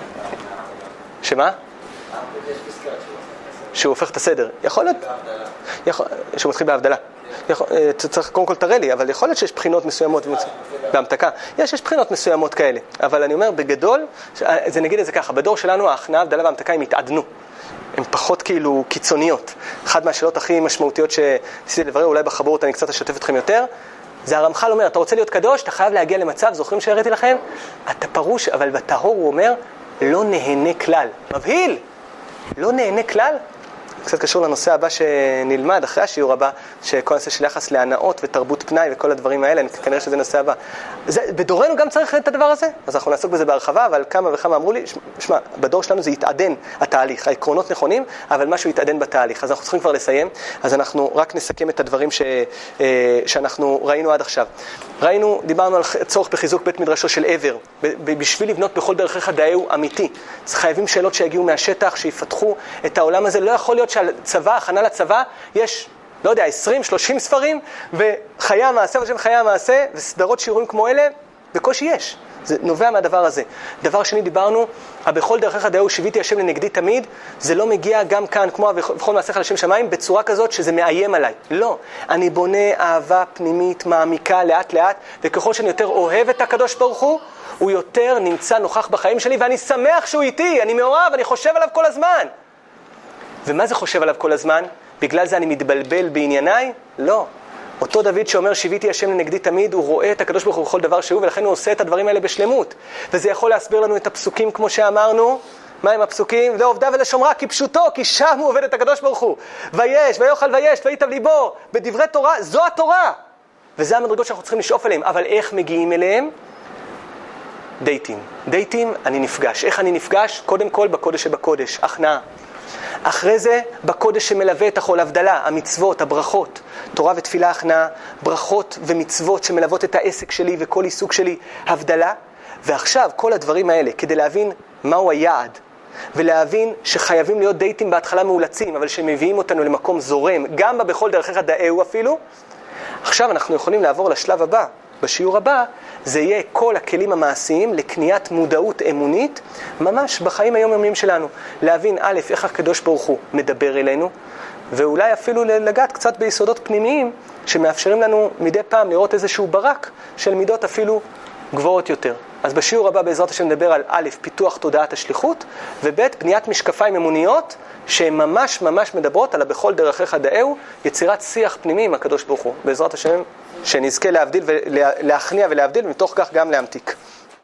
שמה? יש פסקה שהוא הופך את הסדר. יכול להיות שהוא מתחיל בהבדלה. צריך קודם כל תראה לי, אבל יכול להיות שיש בחינות מסוימות בהמתקה. יש בחינות מסוימות כאלה, אבל אני אומר בגדול, זה נגיד את זה ככה, בדור שלנו ההכנעה, ההבדלה וההמתקה הם התעדנו. הן פחות כאילו קיצוניות. אחת מהשאלות הכי משמעותיות שניסיתי לברר, אולי בחברות אני קצת אשתף אתכם יותר, זה הרמח"ל אומר, אתה רוצה להיות קדוש, אתה חייב להגיע למצב, זוכרים שהראיתי לכם? אתה פרוש, אבל בטהור הוא אומר, לא נהנה כלל. מבהיל! לא נהנה כלל? קצת קשור לנושא הבא שנלמד אחרי השיעור הבא, שכל הנושא של יחס להנאות ותרבות פנאי וכל הדברים האלה, כנראה שזה נושא הבא. בדורנו גם צריך את הדבר הזה, אז אנחנו נעסוק בזה בהרחבה, אבל כמה וכמה אמרו לי, שמע, בדור שלנו זה יתעדן התהליך, העקרונות נכונים, אבל משהו יתעדן בתהליך, אז אנחנו צריכים כבר לסיים, אז אנחנו רק נסכם את הדברים שאנחנו ראינו עד עכשיו. דיברנו על צורך בחיזוק בית מדרשו של עבר, בשביל לבנות בכל דרכיך דאהו אמיתי. אז חייבים שאלות שיגיעו מהשטח, שיפתחו את העולם הזה. לא יכול להיות שהצבא, הכנה לצבא, יש, לא יודע, 20-30 ספרים, וחיי המעשה ושם חיי המעשה, וסדרות שיעורים כמו אלה, בקושי יש. זה נובע מהדבר הזה. דבר שני, דיברנו, בכל דרכיך דאהו שיוויתי השם לנגדי תמיד, זה לא מגיע גם כאן, כמו בכל מעשיך לשם שמיים, בצורה כזאת שזה מאיים עליי. לא. אני בונה אהבה פנימית, מעמיקה, לאט לאט, וככל שאני יותר אוהב את הקדוש ברוך הוא יותר נמצא נוכח בחיים שלי, ואני שמח שהוא איתי, אני מאוהב, אני חושב עליו כל הזמן. ומה זה חושב עליו כל הזמן? בגלל זה אני מתבלבל בענייניי? לא. אותו דוד שאומר שיוויתי השם לנגדי תמיד, הוא רואה את הקדוש ברוך הוא בכל דבר שהוא, ולכן הוא עושה את הדברים האלה בשלמות. וזה יכול להסביר לנו את הפסוקים כמו שאמרנו. מה הם הפסוקים? לעובדה ולשומרה, כי פשוטו, כי שם הוא עובד את הקדוש ברוך הוא. ויש, ויאכל ויש, ויטב ליבו. בדברי תורה, זו התורה. וזה המדרגות שאנחנו צריכים לשאוף אליהם. אבל איך מגיעים אליהם? דייטים, אני נפגש. איך אני נפגש? קודם כל בקודש שבקודש, הכנעה. אחרי זה בקודש שמלווה את החול, הבדלה, המצוות, הברכות, תורה ותפילה, הכנעה, ברכות ומצוות שמלוות את העסק שלי וכל עיסוק שלי, הבדלה. ועכשיו כל הדברים האלה, כדי להבין מהו היעד, ולהבין שחייבים להיות דייטים בהתחלה מאולצים, אבל שמביאים אותנו למקום זורם, גם בכל דרכיך דאהו אפילו. עכשיו אנחנו יכולים לעבור לשלב הבא. בשיעור הבא זה יהיה כל הכלים המעשיים לקניית מודעות אמונית ממש בחיים היומיומיים שלנו. להבין א', איך הקדוש ברוך הוא מדבר אלינו, ואולי אפילו לגעת קצת ביסודות פנימיים שמאפשרים לנו מדי פעם לראות איזשהו ברק של מידות אפילו גבוהות יותר. אז בשיעור הבא בעזרת השם נדבר על א', פיתוח תודעת השליחות, וב', בניית משקפיים אמוניות שהן ממש מדברות על בכל דרכיך דאהו, יצירת שיח פנימי עם הקדוש ברוך הוא. בעזרת השם שנזכה להכניע ולהבדיל, ומתוך כך גם להמתיק.